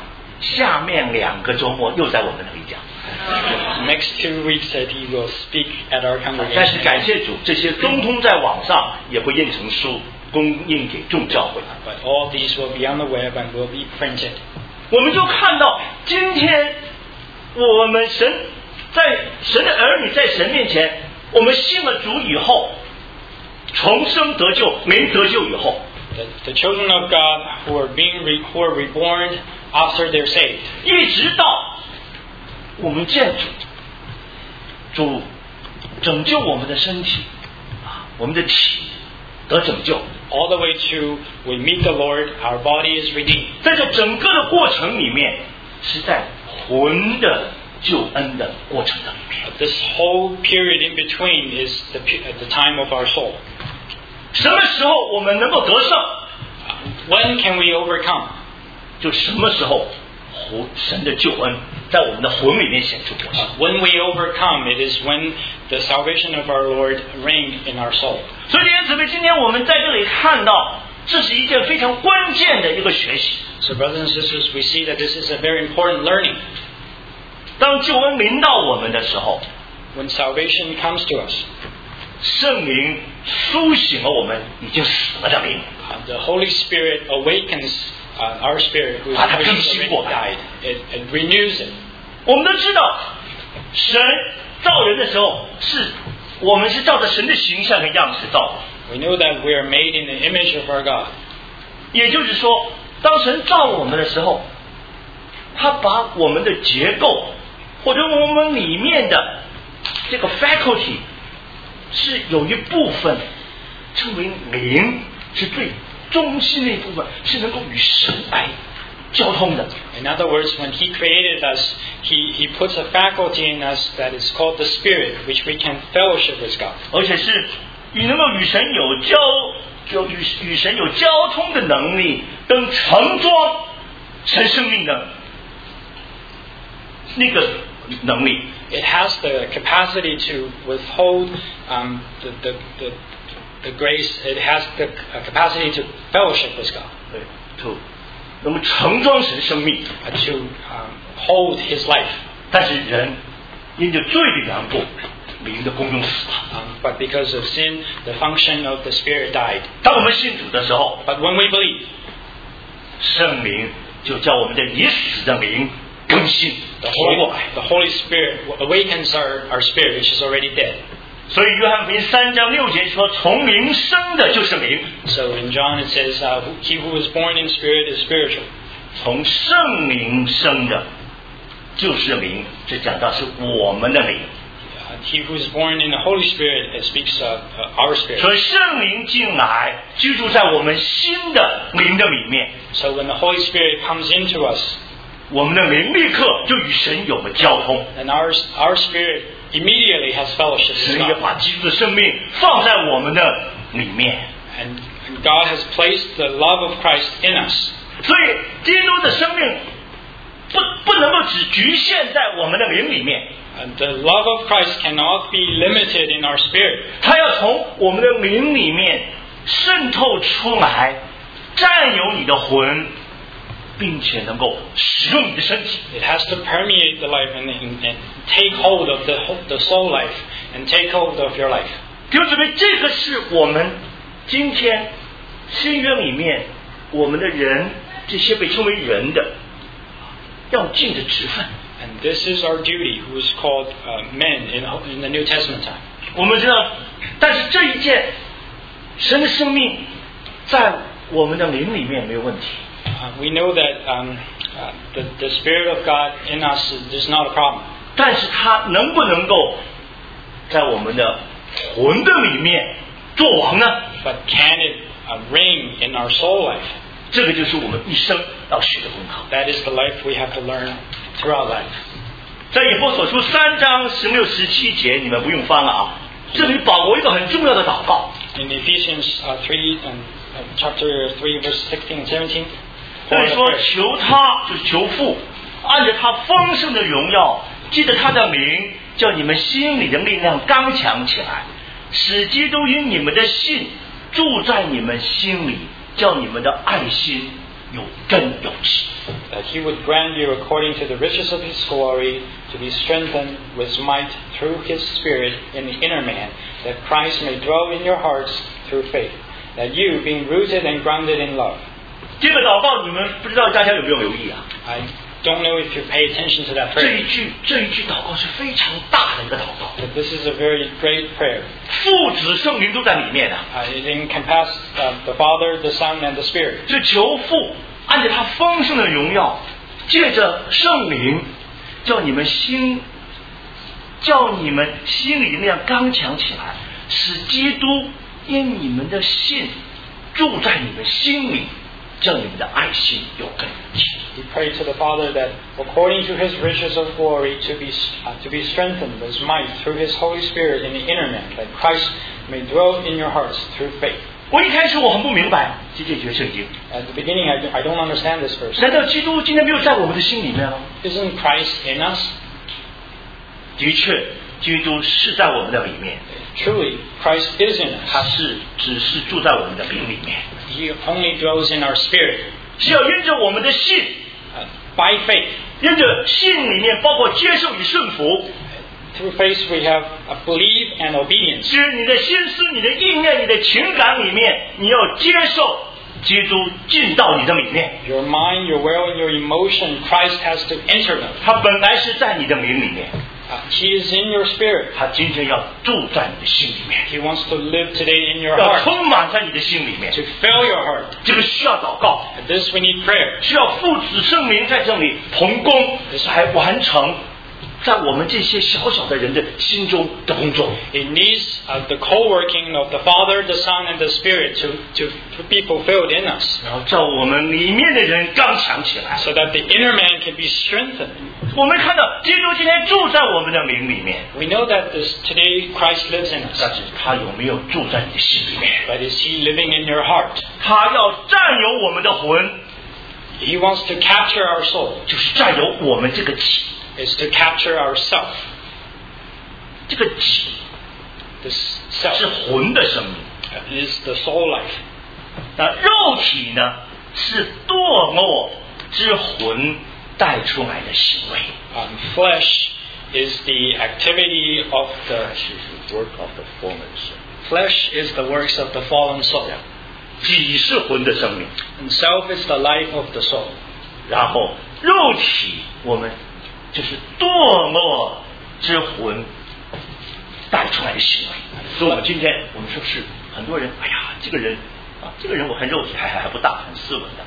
下面两个周末又在我们那里讲。 Next two weeks that he will speak at our 但是 congregation. 感谢主，这些通通在网上也会印成书，供应给众教会。 But all these will be on the web and will be printed. 我们就看到今天我们神在神的儿女在神面前，我们信了主以后，重生得救，没得救以后， The, the children of God who are being re, who are reborn after they're saved. 一直到我们见主，主拯救我们的身体啊，我们的体得拯救。 All the way to we meet the Lord, our body is redeemed. 在这整个的过程里面，是在魂的救恩的过程的里面。 This whole period in between is the, pu- the time of our soul. 什么时候我们能够得胜？ When can we overcome? 就什么时候魂神的救恩在我们的魂里面显出果效。 When we overcome, it is when the salvation of our Lord reigns in our soul. 所以弟兄姊妹，今天我们在这里看到，这是一件非常关键的一个学习。 So, brothers and sisters, we see that this is a very important learning. 当救恩临到我们的时候， When salvation comes to us, 圣灵苏醒了我们已经死了的灵， uh, the Holy Spirit awakens uh, our spirit who is Ah, which has 更新过来。 already died. It, it renews it. 我们都知道，神造人的时候，是我们是照着神的形象和样式造的。 We know that we are made in the image of our God. 也就是说，当神造我们的时候，他把我们的结构或者我们里面的这个 faculty 是有一部分称为灵，是最中心的一部分，是能够与神来交通的。 In other words, when He created us, He, he puts a faculty in us that is called the Spirit, which we can fellowship with God. 而且是与能够与神有交有与与神有交通的能力，跟盛装神生命的那个能力。 It has the capacity to withhold um, the, the, the, the grace. It has the uh, capacity to fellowship with God, 对 ，to 能够盛装神生命， uh, to um, hold His life. 但是人因着罪的缘故，灵的功用死了。 Um, but because of sin, the function of the Spirit died. 当我们信主的时候， But when we believe, 圣灵就叫我们的已死的灵更新 the 活过 Holy, 来。 the Holy Spirit awakens our, our spirit, which is already dead. 所以约翰福音三章六节说：“从灵生的就是灵， So in John it says, uh, he who is born in spirit is spiritual. 从圣灵生的就是灵。”这讲到是我们的灵。 Uh, he who is born in the Holy Spirit, it speaks of uh, our spirit. 所以圣灵进来，居住在我们新的灵的里面， So when the Holy Spirit comes into us, 我们的灵立刻就与神有了交通。 and our, our spirit immediately has fellowship 神 with 也 God. 把基督的生命放在我们的里面， And, and God has placed the love of Christ in us. 所以基督的生命不不能够只局限在我们的灵里面， And the love of Christ cannot be limited in our spirit. 它要从我们的灵里面渗透出来，占有你的魂，并且能够使用你的身体。 It has to permeate the life and, and, and take hold of the, the soul life and take hold of your life. 弟兄姊妹，这个是我们今天新约里面我们的人，这些被称为人的，要尽的职分。 And this is our duty, who is called uh, men in, in the New Testament time. 我们知道，但是这一件神的生命在我们的灵里面没有问题。 Uh, we know that um, uh, the, the Spirit of God in us is, is not a problem. 但是它能不能够在我们的魂的里面做王呢？ But can it uh, reign in our soul life? 这个就是我们一生要学的功课。 That is the life we have to learn throughout life. 在以弗所书三章十六十七节，你们不用翻了啊。这里保罗一个很重要的祷告， In Ephesians uh, three and uh, chapter three, verse sixteen and seventeen. 这里说求他就是求父，按着他丰盛的荣耀，记得他的名，叫你们心里的力量刚强起来，使基督因你们的信住在你们心里，叫你们的爱心有根有基。 That he would grant you according to the riches of his glory to be strengthened with might through his Spirit in the inner man, that Christ may dwell in your hearts through faith, that you, being rooted and grounded in love. 这个祷告你们不知道大家有没有留意啊？ I don't know if you pay attention to that 这 prayer, 一句这一句祷告是非常大的一个祷告， but this is a very great prayer. 父子圣灵都在里面啊。 Uh, it encompasses uh, the Father, the Son, and the Spirit. 就求父按照他丰盛的荣耀，借着圣灵，叫你们心，叫你们心里那样刚强起来，使基督因你们的信住在你们心里，叫你们的爱心有根有基。 We pray to the Father that, according to his riches of glory, to be uh, to be strengthened with might through his Holy Spirit in the inner man, that Christ may dwell in your hearts through faith. 我一开始我很不明白这这节圣经， At the beginning, I, I don't understand this verse. 难道基督今天没有在我们的心里面吗？ Isn't Christ in us? 的确，基督是在我们的里面， Truly, Christ is in 他 us. 是只是住在我们的灵里面， He only dwells in our spirit. 是要因着我们的信， Uh, by faith. 因着信里面包括接受与顺服， Through faith, we have a belief and obedience. 是你的心思、你的意念、你的情感里面，你要接受基督进到你的里面。 Your mind, your will, and your emotion, Christ has to enter them. 他本来是在你的灵里面， Uh, he is in your spirit. 他今天要住在你的心里面， He wants to live today in your 要 heart, 充满在你的心里面。 to fill your heart. 这个需要祷告， And this we need prayer. 需要父子圣灵在这里同工，来完成在我们这些小小的人的心中的工作。 It needs uh, the co-working of the Father, the Son, and the Spirit to, to, to be fulfilled in us, 然后叫我们里面的人刚强起来。 so that the inner man can be strengthened. 我们看到基督今天住在我们的灵里面， We know that this, today Christ lives in 但 us, 是他有没有住在你的心里面？ but is he living in your heart? 他要占有我们的魂， He wants to capture our soul, 就是占有我们这个己， is to capture ourself. 这个己 This 是 self 魂的生命， is the soul life. 那肉体呢是堕落之魂带出来的行为。 Um, flesh is the activity of the work of the fallen soul. flesh is the works of the fallen soul, 己是魂的生命， and self is the life of the soul. 然后肉体我们就是堕落之魂带出来的行为。所以我们今天我们是不是很多人？哎呀，这个人啊，这个人我看肉体还还不大，很斯文的。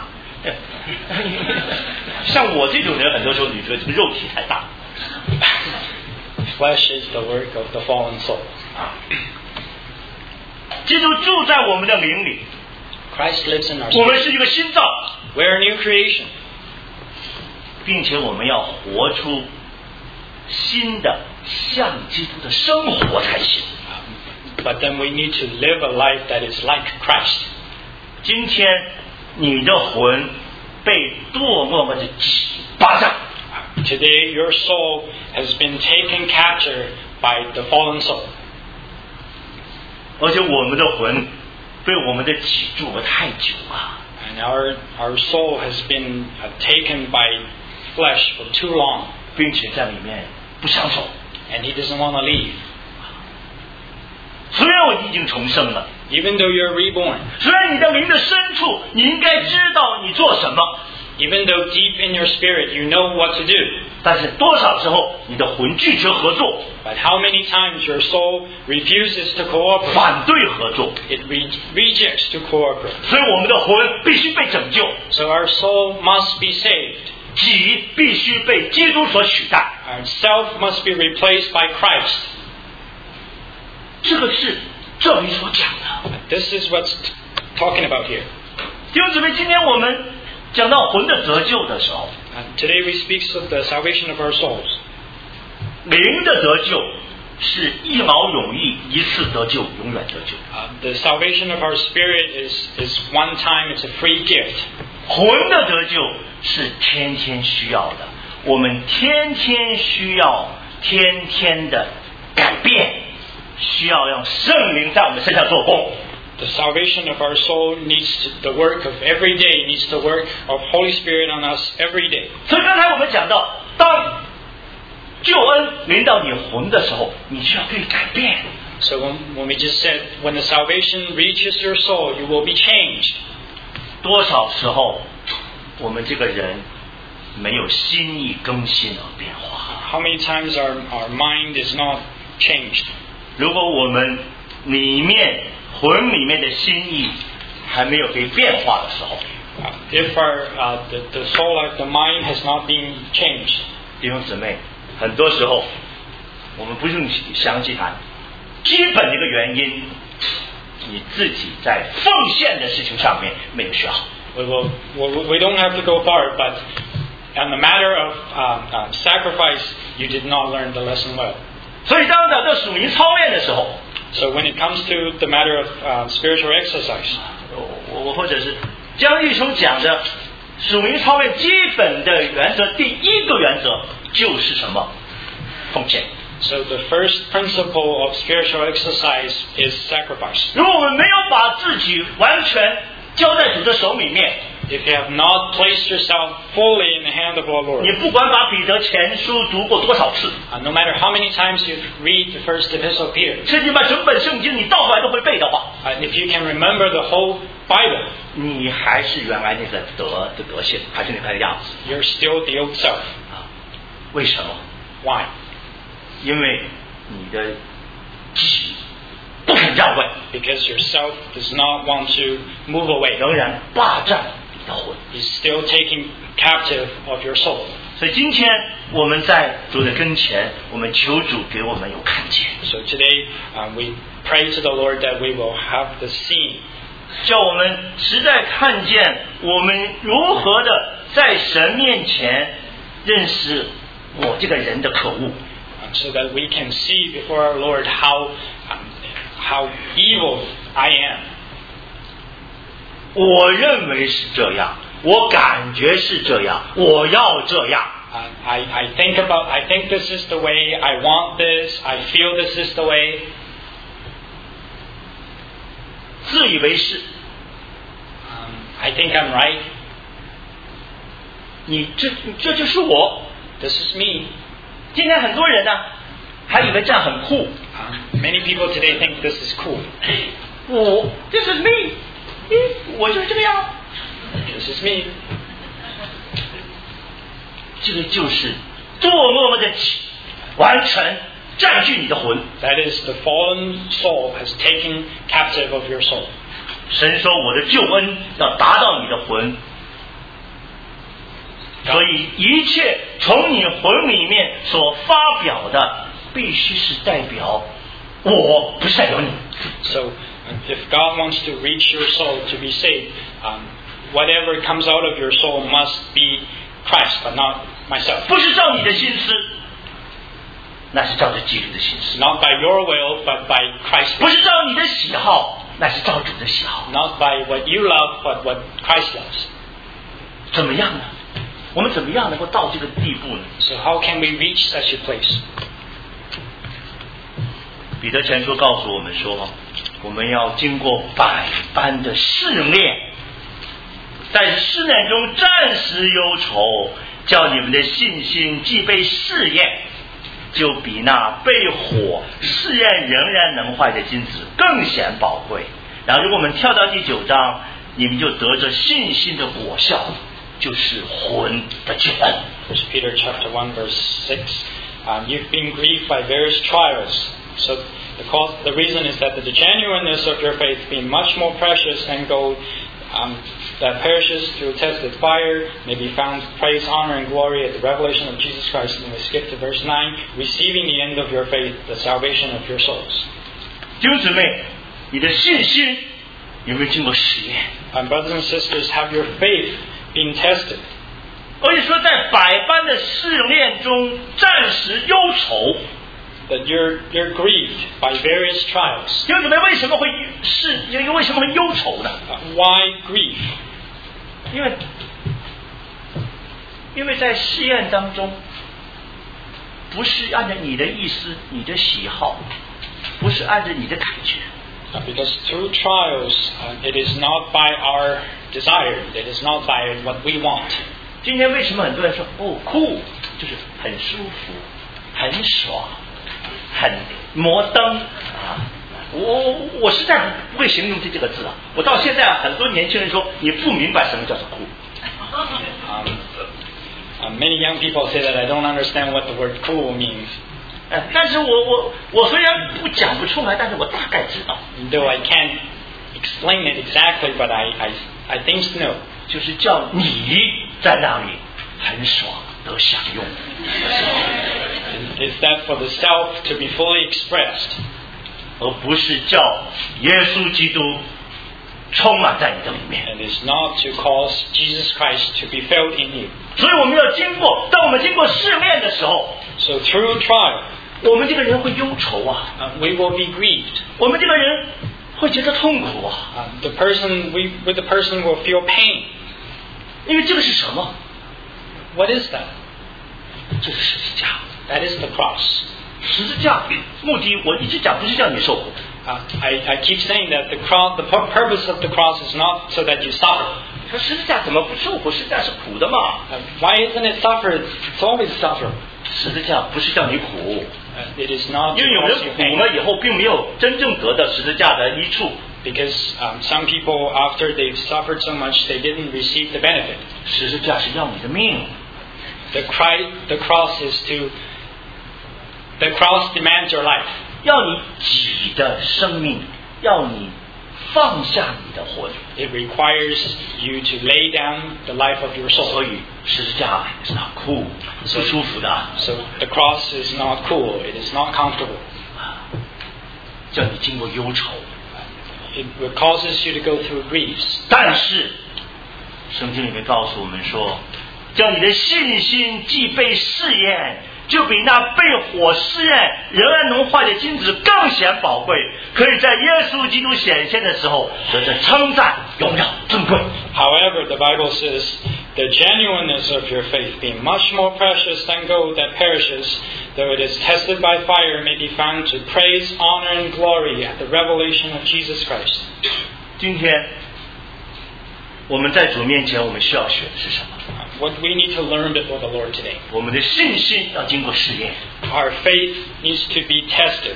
像我这种人，很多时候你觉得这个肉体太大。 Flesh is the work of the fallen soul. 啊，基督住在我们的灵里， Christ lives in our 我们 spirit. 是一个新造， We're a new creation, 并且我们要活出新的像基督的生活才行。 but then we need to live a life that is like Christ. 今天你的魂被堕落的己霸占， Today, your soul has been taken capture by the fallen soul, 而且我们的魂被我们的己住了太久了。 and our our soul has been uh, taken by flesh for too long, 并且在里面不想走。 and he doesn't want to leave. 虽然我已经重生了， Even though you're reborn, 虽然你的灵的深处你应该知道你做什么， even though deep in your spirit you know what to do, 但是多少时候你的魂拒绝合作， but how many times your soul refuses to cooperate? 反对合作， It re- rejects to cooperate. 所以我们的魂必须被拯救， So our soul must be saved. 己必须被基督所取代。 Our self must be replaced by Christ. 这个是这里所讲的。 This is what's t- talking about here. 弟兄姊妹，今天我们讲到魂的得救的时候， And today we speak of the salvation of our souls. 灵的得救是一劳永逸，一次得救，永远得救。 Uh, the salvation of our spirit is, is one time, it's a free gift. 魂的得救是天天需要的，我们天天需要天天的改变，需要让圣灵在我们身上做工。 The salvation of our soul needs to, the work of every day needs the work of Holy Spirit on us every day. 所以刚才我们讲到，当救恩临到你魂的时候，你需要被改变。 So when, when we just said, when the salvation reaches your soul, you will be changed. 多少时候，我们这个人没有心意更新而变化？ How many times our, our mind is not changed? 如果我们里面魂里面的心意还没有被变化的时候， Uh, if our uh, the, the soul, like the mind, has not been changed. 弟兄姊妹，很多时候我们不用详细谈，基本的一个原因，你自己在奉献的事情上面没有学好。 We will, we, we don't have to go far, but on the matter of uh, uh, sacrifice, you did not learn the lesson well. 所以当讲到属灵操练的时候， So when it comes to the matter of uh, spiritual exercise, 我我或者是江玉松讲的属灵操练基本的原则，第一个原则就是什么？奉献。 so the first principle of spiritual exercise is sacrifice. 如果我们没有把自己完全交在主的手里面， If you have not placed yourself fully in the hand of our Lord, 你不管把彼得前书读过多少次， uh, no matter how many times you read the first epistle of Peter, 甚至把整本圣经你倒过来都会背的话， uh, if you can remember the whole Bible, 你还是原来那个德的德性，还是那个样子 you're still the old self. 啊？为什么？ Why? 因为你的己不肯让位， Because yourself does not want to move away. 仍然霸占你的魂。 He's still taking captive of your soul. 所以今天我们在主的跟前，我们求主给我们有看见， So today, um, we pray to the Lord that we will have the seeing, 叫我们实在看见我们如何的在神面前认识我这个人的可恶。 um, so that we can see before our Lord how um, how evil I am. 我认为是这样，我感觉是这样，我要这样。 Uh, I, I think about, I think this is the way, I want this, I feel this is the way. 自以为是， Um, I think I'm right. 你这这就是我。 This is me. 今天很多人呢、啊，还以为这样很酷。 Um, many people today think this is cool. 我这是 me， 咦，我就是这个样。 This is me. 这个就是堕落的己，完全占据你的魂。 That is, the fallen soul has taken captive of your soul. 神说我的救恩要达到你的魂，所以一切从你魂里面所发表的，必须是代表我，不是代表你。 So, if God wants to reach your soul to be saved, um, whatever comes out of your soul must be Christ, but not myself. 不是照你的心思，那是照着基督的心思； Not by your will, but by Christ's 不 will. 是照你的喜好，那是照主的喜好。 Not by what you love, but what Christ loves. 怎么样呢？我们怎么样能够到这个地步呢？ So how can we reach such a place? 彼得前书告诉我们说，我们要经过百般的试炼，在试炼中暂时忧愁，叫你们的信心既被试验，就比那被火试验仍然能坏的金子更显宝贵。然后如果我们跳到第九章，你们就得着信心的果效，就是魂的救恩。 First Peter chapter one verse six. Um, you've been grieved by various trials. So the cause, the reason is that the genuineness of your faith, being much more precious than gold, um, that perishes through tested fire, may be found praise, honor, and glory at the revelation of Jesus Christ. And we skip to verse nine, receiving the end of your faith, the salvation of your souls. 弟兄姊妹，你的信心有没有经过实验？ And brothers and sisters, have your faith been tested? 而且说，在百般的试炼中暂时忧愁。 That you're you're grieved by various trials. 弟兄姊妹，为什么会是？因为为什么会忧愁呢？ Uh, why grief? 因为因为在试验当中，不是按照你的意思、你的喜好，不是按照你的感觉， Because through trials, uh, it is not by our desire, it is not by what we want. 今天为什么很多人说哦酷，就是很舒服、很爽、很摩登啊？我我实在不会形容这这个字啊！我到现在很多年轻人说你不明白什么叫做酷。 Um, uh, many young people say that I don't understand what the word cool means. 哎，但是我我我虽然不讲不出来，但是我大概知道。 Though I can't explain it exactly, but I I I think so. 就是叫你在那里很爽得享用。 Is that for the self to be fully expressed? 而不是叫耶稣基督充满在你的里面。 And is not to cause Jesus Christ to be felt in you. 所以我们要经过，当我们经过试炼的时候 So through trial, 我们这个人会忧愁啊， uh, we will be grieved. 我们这个人会觉得痛苦啊。 Uh, the person, we, with the person will feel pain. 因为这个是什么？ What is that? 这是十字架。 That is the cross. 十字架目的我一直讲不是叫你受苦。 Uh, I, I keep saying that the cross, the purpose of the cross is not so that you suffer. 说十字架怎么不受苦？十字架是苦的嘛。 Uh, why isn't it suffer? It's always suffer. 十字架不是叫你苦。 Uh, it is not. 因为有人苦了以后，并没有真正得到十字架的益处。 Because um, some people, after they've suffered so much, they didn't receive the benefit. 十字架是要你的命。 The, cry, the cross is to. The cross demands your life. 要你己的生命，要你放下你的魂。 It requires you to lay down the life of your 所 soul. 以十字架是很酷，是舒服的。 So the cross is not cool. It is not comfortable. 叫你经过忧愁。 It causes you to go through griefs. 但是圣经里面告诉我们说，叫你的信心既被试验，就比那被火试验仍然能坏的金子更显宝贵，可以在耶稣基督显现的时候得着称赞、荣耀、尊贵。 However, the Bible says, the genuineness of your faith, being much more precious than gold that perishes, though it is tested by fire, may be found to praise, honor, and glory at the revelation of Jesus Christ. 今天我们在主面前，我们需要学的是什么？ What we need to learn before the Lord today. 我们的信心要经过试验。 Our faith needs to be tested.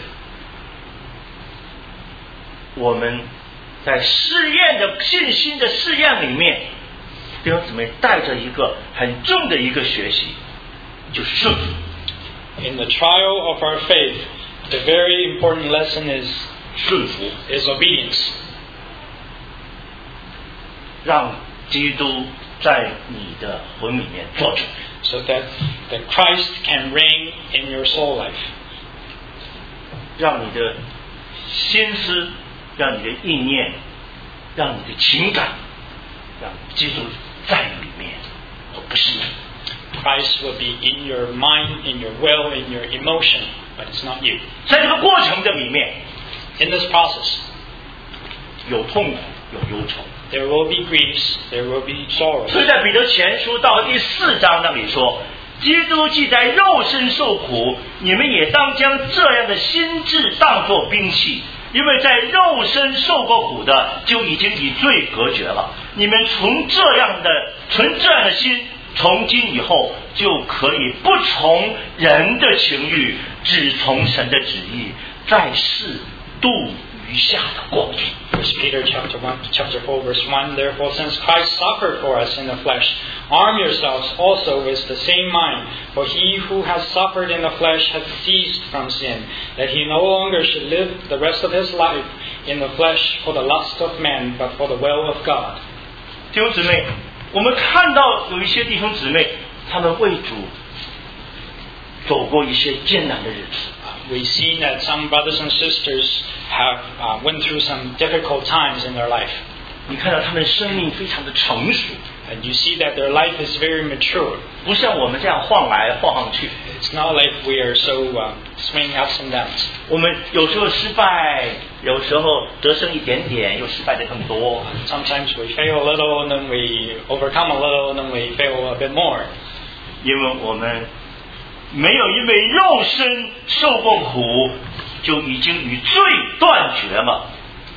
我们在试验的信心的试验里面，弟兄姊妹带着一个很重的一个学习，就是顺服。 In the trial of our faith, the very important lesson is 顺服， is obedience. 让基督在你的魂里面做主， So that, that Christ can reign in your soul life. 让你的心思，让你的意念，让你的情感，让基督在你里面，而不是你。 Christ will be in your mind, in your will, in your emotion, but it's not you. 在这个过程的里面， In this process, 有痛苦，有忧愁。 there will be griefs, there will be sorrows. 所以在彼得前书到第四章那里说，基督既在肉身受苦，你们也当将这样的心志当作兵器，因为在肉身受过苦的，就已经与罪隔绝了。你们从这样的存这样的心，从今以后就可以不从人的情欲，只从神的旨意，在世度余下的光阴。 First Peter chapter one, chapter four, verse one. Therefore, since Christ suffered for us in the flesh, arm yourselves also with the same mind. For he who has suffered in the flesh has ceased from sin, that he no longer should live the rest of his life in the flesh for the lust of men, but for the will of God. 弟兄姊妹，我们看到有一些弟兄姊妹，他们为主走过一些艰难的日子。 We've seen that some brothers and sisters have uh, went through some difficult times in their life. 你看到他们生命非常的成熟， And you see that their life is very mature. 不像我们这样晃来晃去。 It's not like we are so uh, swinging ups and downs. 我们有时候失败，有时候得胜一点点，又失败的更多。 Sometimes we fail a little, and then we overcome a little, and then we fail a bit more. 因为我们没有因为肉身受过苦，就已经与罪断绝了。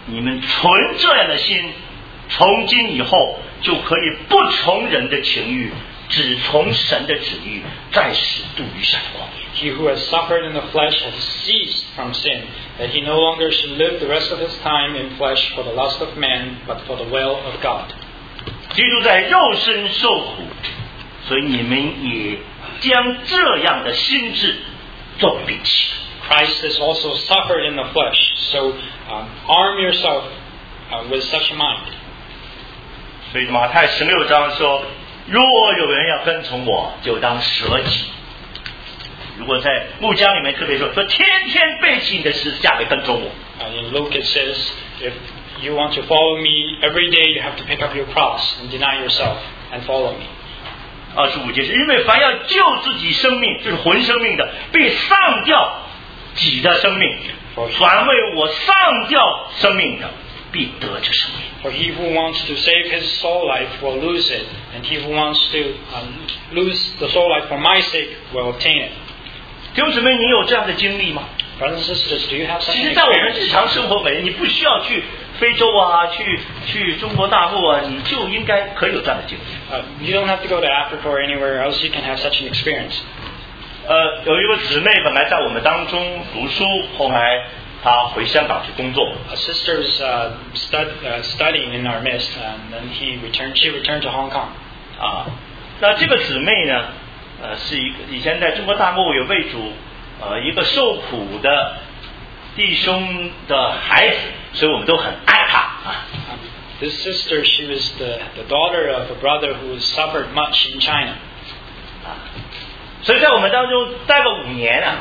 你们存这样的心，从今以后就可以不从人的情欲，只从神的旨意，在使度余下的光阴。 He who has suffered in the flesh has ceased from sin, that he no longer should live the rest of his time in flesh for the lust of man, but for the will of God. 基督在肉身受苦，所以你们也将这样的心志做兵器。 Christ has also suffered in the flesh, so um, arm yourself uh, with such a mind. 所以马太十六章说，若有人要跟从我，就当舍己。如果在牧将里面特别说，说天天背起你的十字架来跟从我。 And in Luke it says, if you want to follow me, every day you have to pick up your cross and deny yourself and follow me. 二十五节是因为凡要救自己生命，就是魂生命的，必丧掉己的生命；凡为我丧掉生命的，必得这生命。 For he who wants to save his soul life will lose it, and he who wants to um, lose the soul life for my sake will obtain it. 弟兄姊妹，你有这样的经历吗？ Brothers and sisters, do you have such 其 an 实，在我们 experience? 日常生活里，你不需要去非洲啊，去去中国大陆啊，你就应该可以有这样的经历。 Uh, you don't have to go to Africa or anywhere else. You can have such an experience. 呃，有一个姊妹本来在我们当中读书，后来她回香港去工作。 A sister's uh, stud, uh, studying in our midst, and then he returned. She returned to Hong Kong. 啊，那这个姊妹呢，呃，是一个以前在中国大陆有为主，呃，一个受苦的弟兄的孩子，所以我们都很爱她啊。 Um, this sister, she was the, the daughter of a brother who suffered much in China. 啊，所以在我们当中待了五年啊。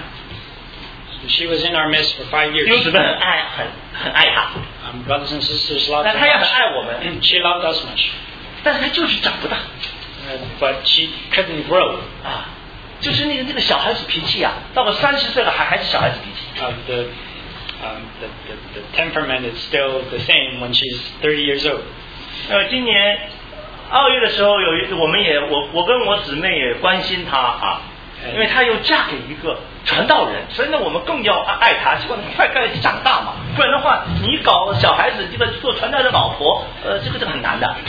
She was in our midst for five years. 弟兄姊妹很爱很很爱她， Um, brothers and sisters loved 但 her 她也很 much. 爱我们， She loved us much. 但是她就是长不大 Uh, but she couldn't grow. 啊，就是那个那个小孩子脾气啊，到了三十岁了还还是小孩子脾气。 Uh, the, um, the, the, the temperament is still the same when she's thirty years old. 呃，今年二月的时候，有一我们也我我跟我姊妹也关心她啊，因为她又嫁给一个传道人，所以呢我们更要爱她，希望她快快长大嘛，不然的话你搞小孩子这个做传道人老婆，呃，这个是很难的。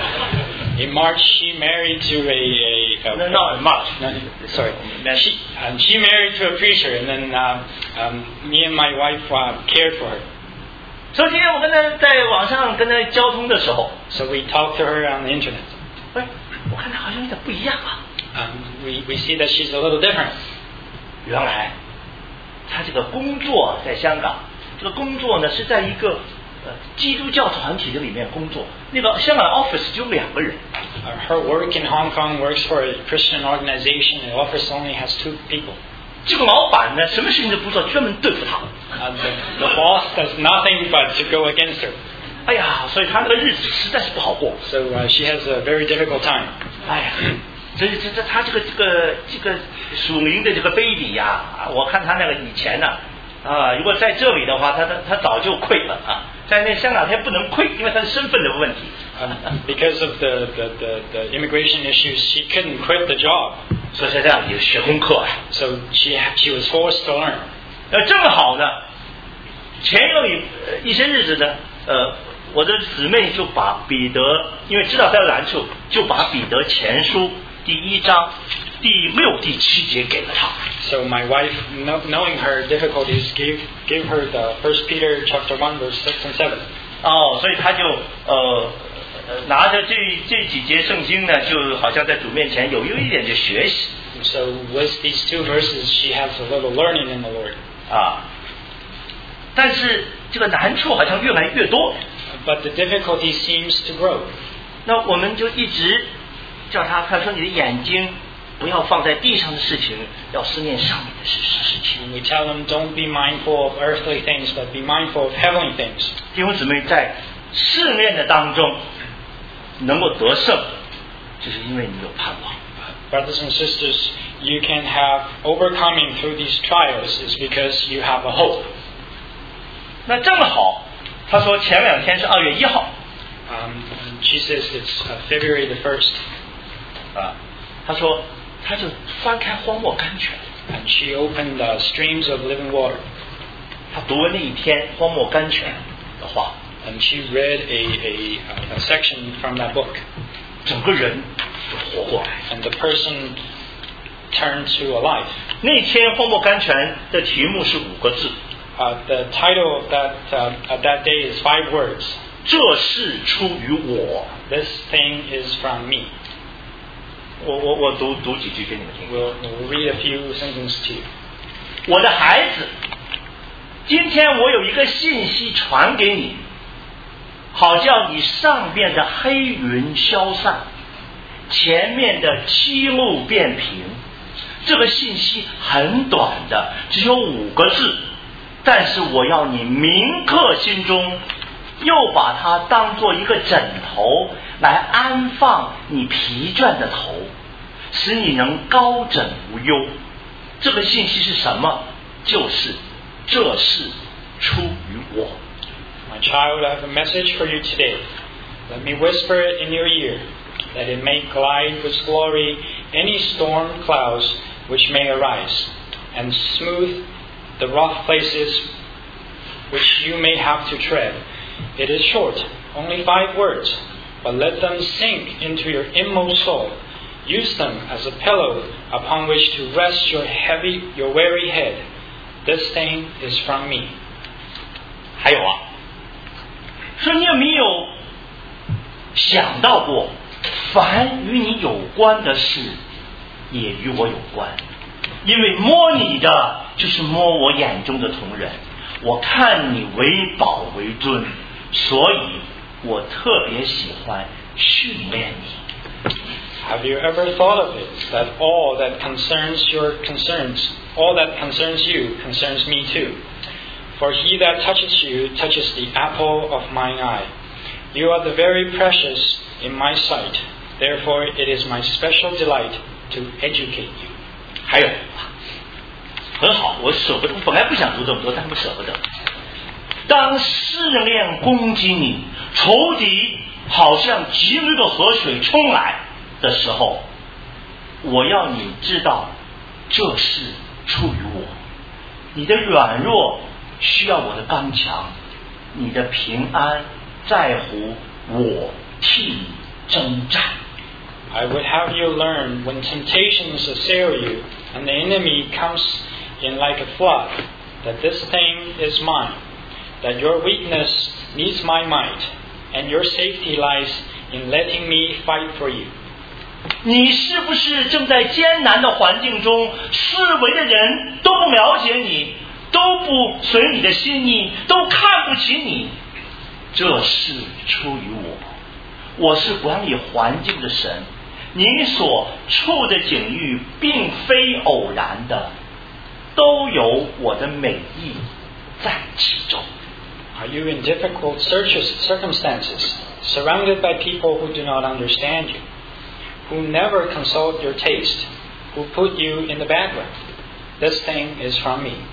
In March, she married to a, a, a No, not in March. No, sorry. She, um, she married to a preacher, and then uh, um, me and my wife uh, cared for her. 所以今天我跟她在网上跟她交通的时候， So we talked to her on the internet. 哎，我看她好像有点不一样啊。 Um, we, we see that she's a little different. 原来她这个工作在香港，这个工作呢是在一个呃基督教团体的里面工作，那个香港 office 只有两个人。 Uh, her work in Hong Kong works for a Christian organization. The office only has two people. 这个老板呢，什么事情都不做，专门对付他。 Uh, the, the boss does nothing but to go against her. 哎呀，所以他那个日子实在是不好过。 So uh, she has a very difficult time. 哎呀，这这这他这个这个这个属灵的这个 baby 呀、啊，我看他那个以前呢、啊，啊，如果在这里的话，他他他早就溃了啊。在那香港他不能溃，因为他是身份的问题。 Um, because of the, the, the, the immigration issues, she couldn't quit the job. 所以才这样也学功课啊。 So she she was forced to learn. 呃，正好呢，前一个礼一些日子呢，呃，我的姊妹就把彼得，因为知道他有难处，就把彼得前书第一章第六、第七节给了他。 So my wife, know, knowing her difficulties, gave gave her the First Peter chapter one verse six and seven. 哦，所以他就呃拿着这这几节圣经呢，就好像在主面前有有一点的学习。 So with these two verses, she has a little learning in the Lord. 啊，但是这个难处好像越来越多。 But the difficulty seems to grow. 那我们就一直叫他看说你的眼睛不要放在地上的事情，要思念上面的事事情。 And we tell them, don't be mindful of earthly things, but be mindful of heavenly things. 弟兄姊妹在试炼的当中能够得胜，就是因为你有盼望。 Brothers and sisters, you can have overcoming through these trials is because you have a hope. 那正好，他说前两天是二月一号， Um, she says it's uh, February the first. 啊，他说他就翻开荒漠甘泉， And she opened uh, streams of living water. 他读了那一天荒漠甘泉的话， And she read a, a, a section from that book. 整个人就活过来。 And the person turned to alive. 那天荒漠甘泉的题目是五个字。 Uh, the title of that, uh, of that day is five words. 这是出于我。 This thing is from me. 我我我读读几句给你们听。 We'll, we'll read a few sentences to you. 我的孩子，今天我有一个信息传给你，好叫你上边的黑云消散，前面的七路变平。这个信息很短的，只有五个字，但是我要你铭刻心中，又把它当作一个枕头来安放你疲倦的头，使你能高枕无忧。这个信息是什么？就是这是出于我。 My child, I have a message for you today. Let me whisper it in your ear, that it may glide with glory any storm clouds which may arise, and smooth the rough places which you may have to tread. It is short, only five words, but let them sink into your inmost soul. Use them as a pillow upon which to rest your heavy, your weary head. This thing is from me. 还有啊，说你有没有想到过，凡与你有关的事，也与我有关，因为摸你的就是摸我眼中的同人，我看你为宝为尊，所以我特别喜欢训练你。 Have you ever thought of it, that all that concerns your concerns, all that concerns you, concerns me too? For he that touches you touches the apple of mine eye. You are the very precious in my sight. Therefore it is my special delight to educate you. 还有，很好，我舍不得，我本来不想读这么多，但是舍不得。当试炼攻击你，仇敌好像急流的河水冲来的时候，我要你知道，这是出于我。你的软弱需要我的刚强，你的平安在乎我替你征战。 I would have you learn when temptations assail you and the enemy comes in like a flood, that this thing is mine, that your weakness needs my might, and your safety lies in letting me fight for you. 你是不是正在艰难的环境中，四围的人都不了解你，都不随你的心意，都看不起你？这是出于我，我是管理环境的神。您所处的境遇并非偶然的，都有我的美意在其中。 Are you in difficult circumstances, surrounded by people who do not understand you, who never consult your taste, who put you in the background? This thing is from me.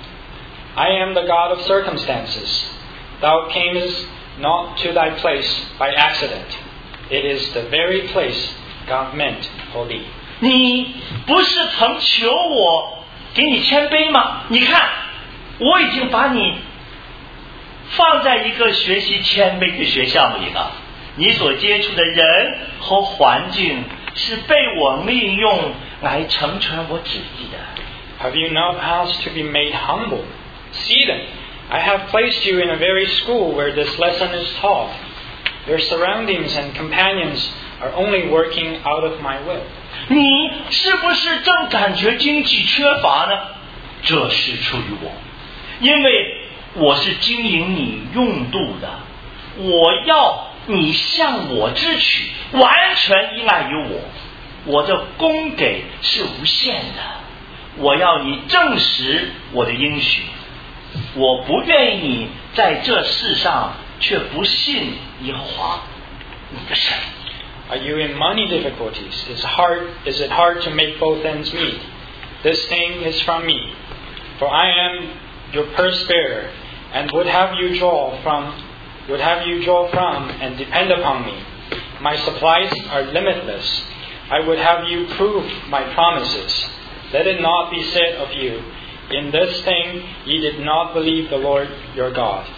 I am the God of circumstances. Thou camest not to thy place by accident. It is the very place God meant for thee. 你不是曾求我给你谦卑吗？你看，我已经把你放在一个学习谦卑的学校里了。你所接触的人和环境是被我利用来成全我旨意的。 Have you not asked to be made humble? See then, I have placed you in a very school where this lesson is taught. Your surroundings and companions are only working out of my will. 你是不是正感觉经济缺乏呢？这是出于我，因为我是经营你用度的，我要你向我支取，完全依赖于我。我的供给是无限的，我要你证实我的应许。我不愿意你在这世上却不信耶和华你的神。 Are you in money difficulties? Is hard is it hard to make both ends meet? This thing is from me, for I am your purse bearer, and would have you draw from would have you draw from and depend upon me. My supplies are limitless. I would have you prove my promises. Let it not be said of you, in this thing ye did not believe the Lord your God.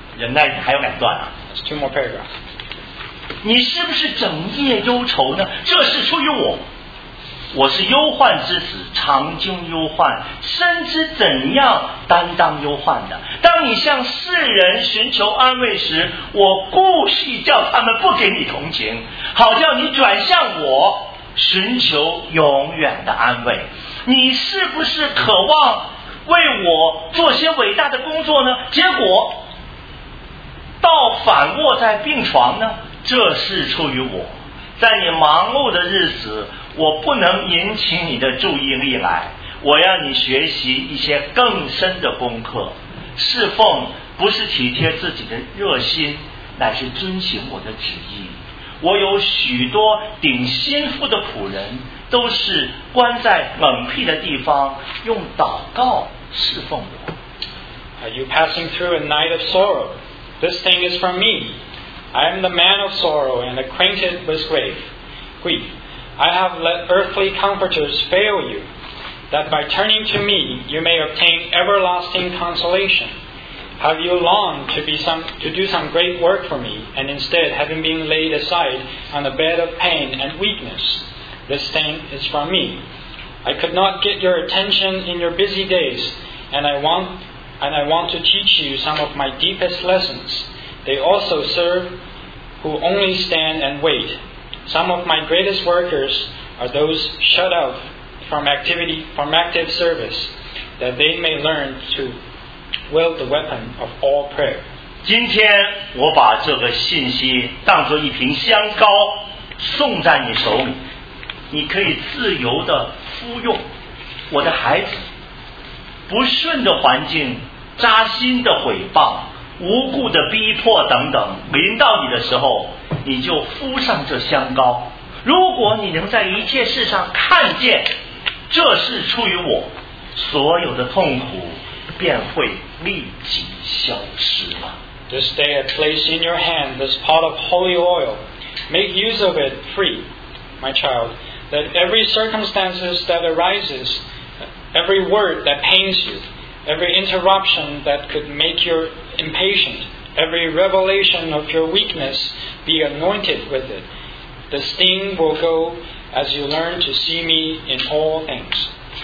忍耐还有两段啊。 There's two more paragraphs. 你是不是整夜忧愁呢？这是出于我。我是忧患之子，常经忧患，深知怎样担当忧患的。当你向世人寻求安慰时，我故意叫他们不给你同情，好叫你转向我，寻求永远的安慰。你是不是渴望为我做些伟大的工作呢？结果倒反卧在病床呢？这是出于我。在你忙碌的日子，我不能引起你的注意力来，我要你学习一些更深的功课。侍奉不是体贴自己的热心，乃是遵行我的旨意。我有许多顶心腹的仆人，都是关在冷僻的地方，用祷告侍奉我。 Are you passing through a night of sorrow? This thing is from me. I am the man of sorrow and acquainted with grief. Grief. I have let earthly comforters fail you, that by turning to me you may obtain everlasting consolation. Have you longed to be some to do some great work for me, and instead having been laid aside on a bed of pain and weakness? This thing is from me. I could not get your attention in your busy days, and I want and I want to teach you some of my deepest lessons. They also serve who only stand and wait. Some of my greatest workers are those shut out from activity, from active service, that they may learn to wield the weapon of all prayer. 今天我把这个信息当作一瓶香膏送在你手里，你可以自由地服用。我的孩子，不顺的环境、扎心的毁谤、无故的逼迫等等临到你的时候，你就敷上这香膏。如果你能在一切事上看见这是出于我，所有的痛苦便会立即消失了。 This day I place in your hand this pot of holy oil. Make use of it free, my child, that every circumstances that arises, every word that pains you, every interruption that could make you impatient, every revelation of your weakness be anointed with it. The sting will go as you learn to see me in all things.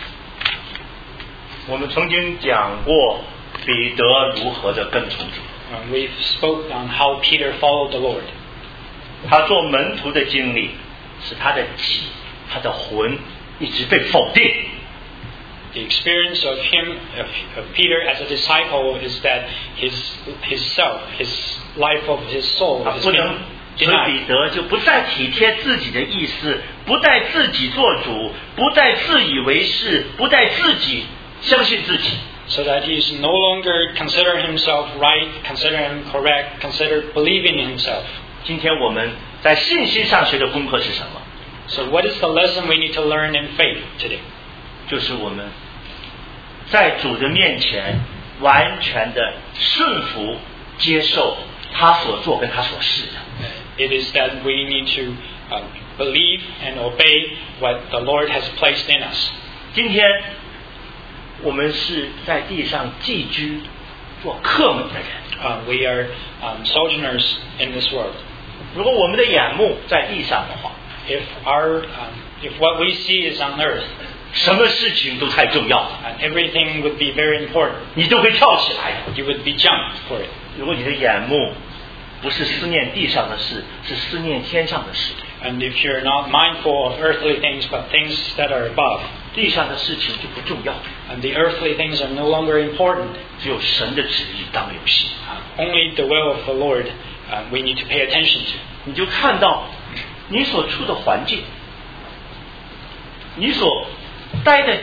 我们曾经讲过彼得如何的跟从主。 Uh, we've spoken on how Peter followed the Lord. 他做门徒的经历，使他的己、他的魂一直被否定。 The experience of him, of, of Peter as a disciple, is that his his self, his life of his soul, 他 has 不能， been 所以 denied. 彼得就不再体贴自己的意思，不再自己做主，不再自以为是，不再自己相信自己。 So that he is no longer consider himself right, consider him correct, consider believing in himself. 今天我们在信心上学的功课是什么？ So what is the lesson we need to learn in faith today? 就是我们在主的面前完全的顺服、接受他所做跟他所示的。 It is that we need to uh, believe and obey what the Lord has placed in us. 今天我们是在地上寄居、做客们的人。 Uh, we are um, sojourners in this world. 如果我们的眼目在地上的话， If our, um, if what we see is on earth, 什么事情都太重要了， and everything would be very important, 你都会跳起来的。 you would be jumped for it. 如果你的眼目不是思念地上的事，是思念天上的事， And if you're not mindful of earthly things, but things that are above, 地上的事情就不重要， and the earthly things are no longer important, 只有神的旨意当有心。 uh, only the will of the Lord uh, we need to pay attention to. 你就看到你所处的环境，你所待的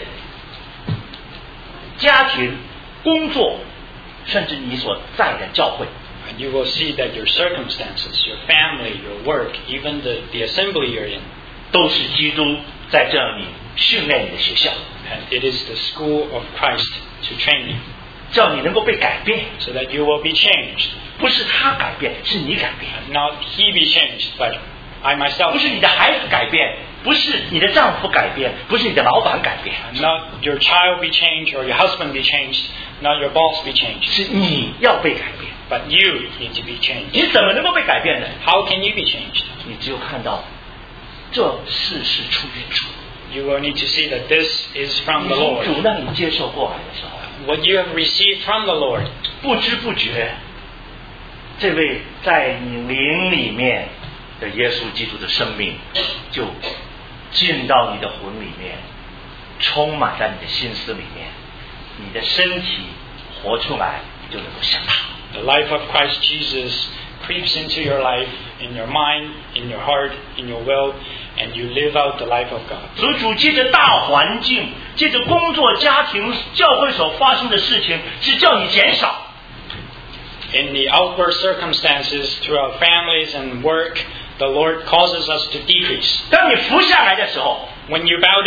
家庭、工作，甚至你所在的教会， And you will see that your circumstances, your family, your work, even the, the assembly you're in, 都是基督在这里训练你的学校， and it is the school of Christ to train you, 叫你能够被改变。 so that you will be changed. 不是他改变，是你改变； And not he be changed, but I myself. 不是你的孩子改变，不是你的丈夫改变，不是你的老板改变， And not your child be changed or your husband be changed, not your boss be changed. 是你要被改变。 But you need to be changed. 你怎么能够被改变呢？ How can you be changed? 你只有看到这事是出于主， You will need to see that this is from the 从 Lord. 主那里接受过来的时候， What you have received from the Lord. 不知不觉，这位在你灵里面的耶稣基督的生命就进到你的魂里面，充满在你的心思里面，你的身体活出来，你就能够像他。 The life of Christ Jesus creeps into your life, in your mind, in your heart, in your will, and you live out the life of God. 所以主借着大环境，借着工作、家庭、教会所发生的事情，是叫你减少。 In the outward circumstances, through our families and work, the Lord causes us to decrease. 当你伏下来的时候， When you bow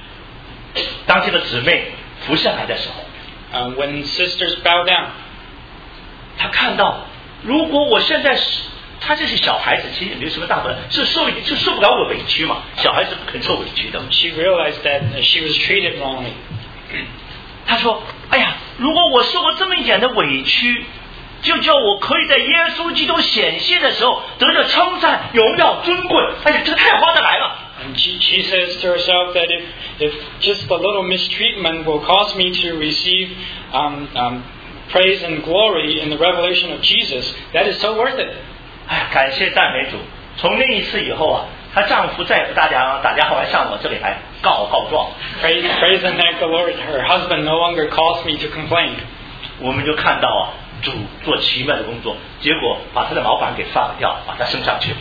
down, 当这个姊妹伏下来的时候， uh, when sisters bow down, 她看到，如果我现在是，她这是小孩子，其实也没有什么大不了，是受是受不了我委屈嘛，小孩子不肯受委屈的。 she realized that she was treated wrongly. 她说：“哎呀，如果我受过这么一点的委屈，就叫我可以在耶稣基督显现的时候得着称赞、荣耀、尊贵。哎呀，这个太划得来了。” And she, she says to herself that if, if just a little mistreatment will cause me to receive um, um, praise and glory in the revelation of Jesus, that is so worth it. 哎，感谢赞美主！从那一次以后啊，她丈夫再也不打电话打电话来上我这里来告告状。 Praise, praise and thank the Lord. Her husband no longer calls me to complain. 我们就看到啊，主做奇妙的工作，结果把他的老板给放掉，把他升上去。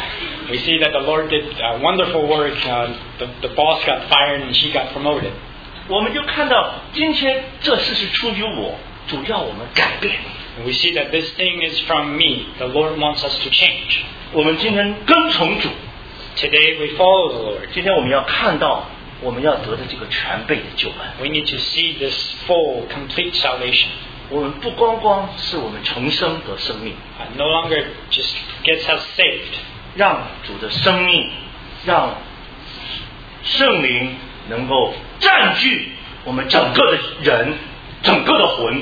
We see that the Lord did uh, wonderful work. Uh, the, the boss got fired and she got promoted. 我们就看到今天这事是出于我，主要我们改变。 And we see that this thing is from me. The Lord wants us to change. 我们今天跟从主， Today we follow the Lord. 今天我们要看到我们要得的这个全备的救恩。 We need to see this full, complete salvation. 我们不光光是我们重生得生命， Uh, no longer just gets us saved. 让主的生命，让圣灵能够占据我们整个的人，整个的魂。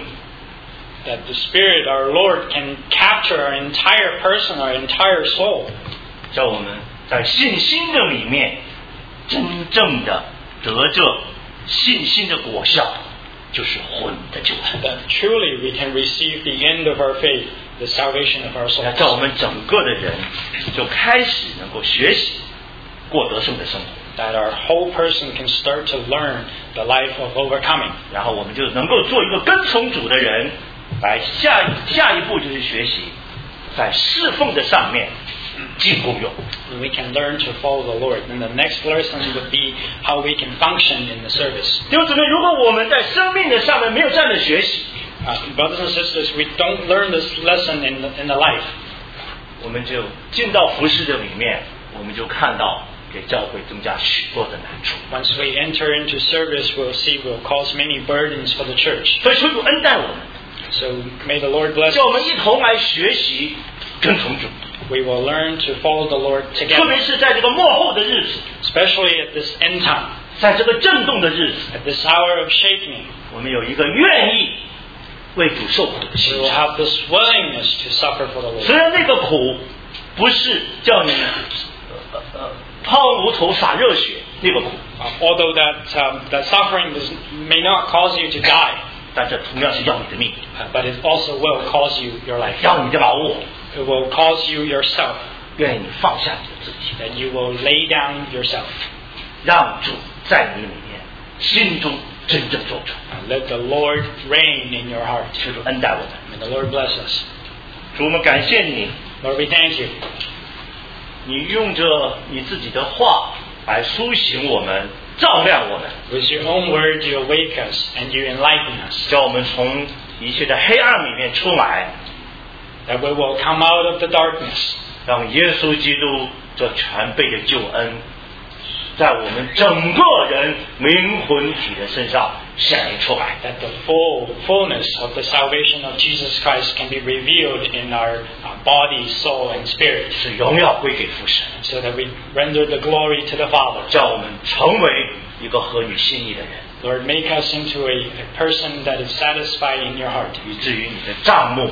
That the Spirit, our Lord, can capture our entire person, our entire soul. 叫我们在信心的里面，真正的得这信心的果效，就是魂的救恩。 That truly we can receive the end of our faith, the salvation of our 那在我 souls. 们整个的人就开始能够学习过得胜的生活， That our whole person can start to learn the life of overcoming. 然后我们就能够做一个跟从主的人，来下下一步就是学习在侍奉的上面尽功用。 And we can learn to follow the Lord. And the next lesson would be how we can function in the service. 弟兄姊妹，如果我们在生命的上面没有这样的学习， Uh, brothers and sisters, we don't learn this lesson in the, in the life. 我们就进到服侍的里面，我们就看到给教会增加许多的难处。 Once we enter into service, we'll see we'll cause many burdens for the church. 所以求主恩待我们， So may the Lord bless 叫我们 us. 一同来学习跟从主， We will learn to follow the Lord 特 together, 别是在这个末后的日子， especially at this end time, 在这个震动的日子， at this hour of shaking. 我们有一个愿意为主受苦的 We 心 will 肠。 have this willingness to suffer for the Lord. 虽然那个苦不是叫你呃呃抛炉头洒热血那个苦， Uh, although that um, that suffering does, may not cause you to die, 但这同样是要你的命， uh, but it also will cause you your life. 要你的老我， It will cause you yourself, 愿你放下你的自己， that you will lay down yourself. 让主在你里面心中真正做主。 Uh, let the Lord reign in your heart. 求主恩待我们， May the Lord bless us. 主我们感谢你， Lord, we thank you. 你用着你自己的话来苏醒我们，照亮我们， With your own word, you awake us and you enlighten us, 叫我们从一切的黑暗里面出来， that we will come out of the darkness, 让耶稣基督这全备的救恩，在我们整个人灵魂体的身上显明出来。 that the full fullness of the salvation of Jesus Christ can be revealed in our uh, body, soul, and spirit, 使荣耀归给父神， so that we render the glory to the Father. 叫我们成为一个合你心意的人， Lord, make us into a, a person that is satisfied in your heart, 以至于你的帐幕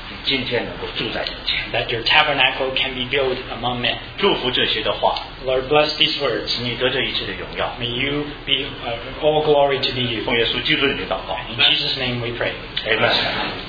今天能够住在人间。 that your tabernacle can be built among men. 祝福这些的话， Lord, bless these words. 你得这一切的荣耀。 May you be uh, all glory to be you. 奉耶稣基督的名祷告。 In Jesus' name we pray. Amen.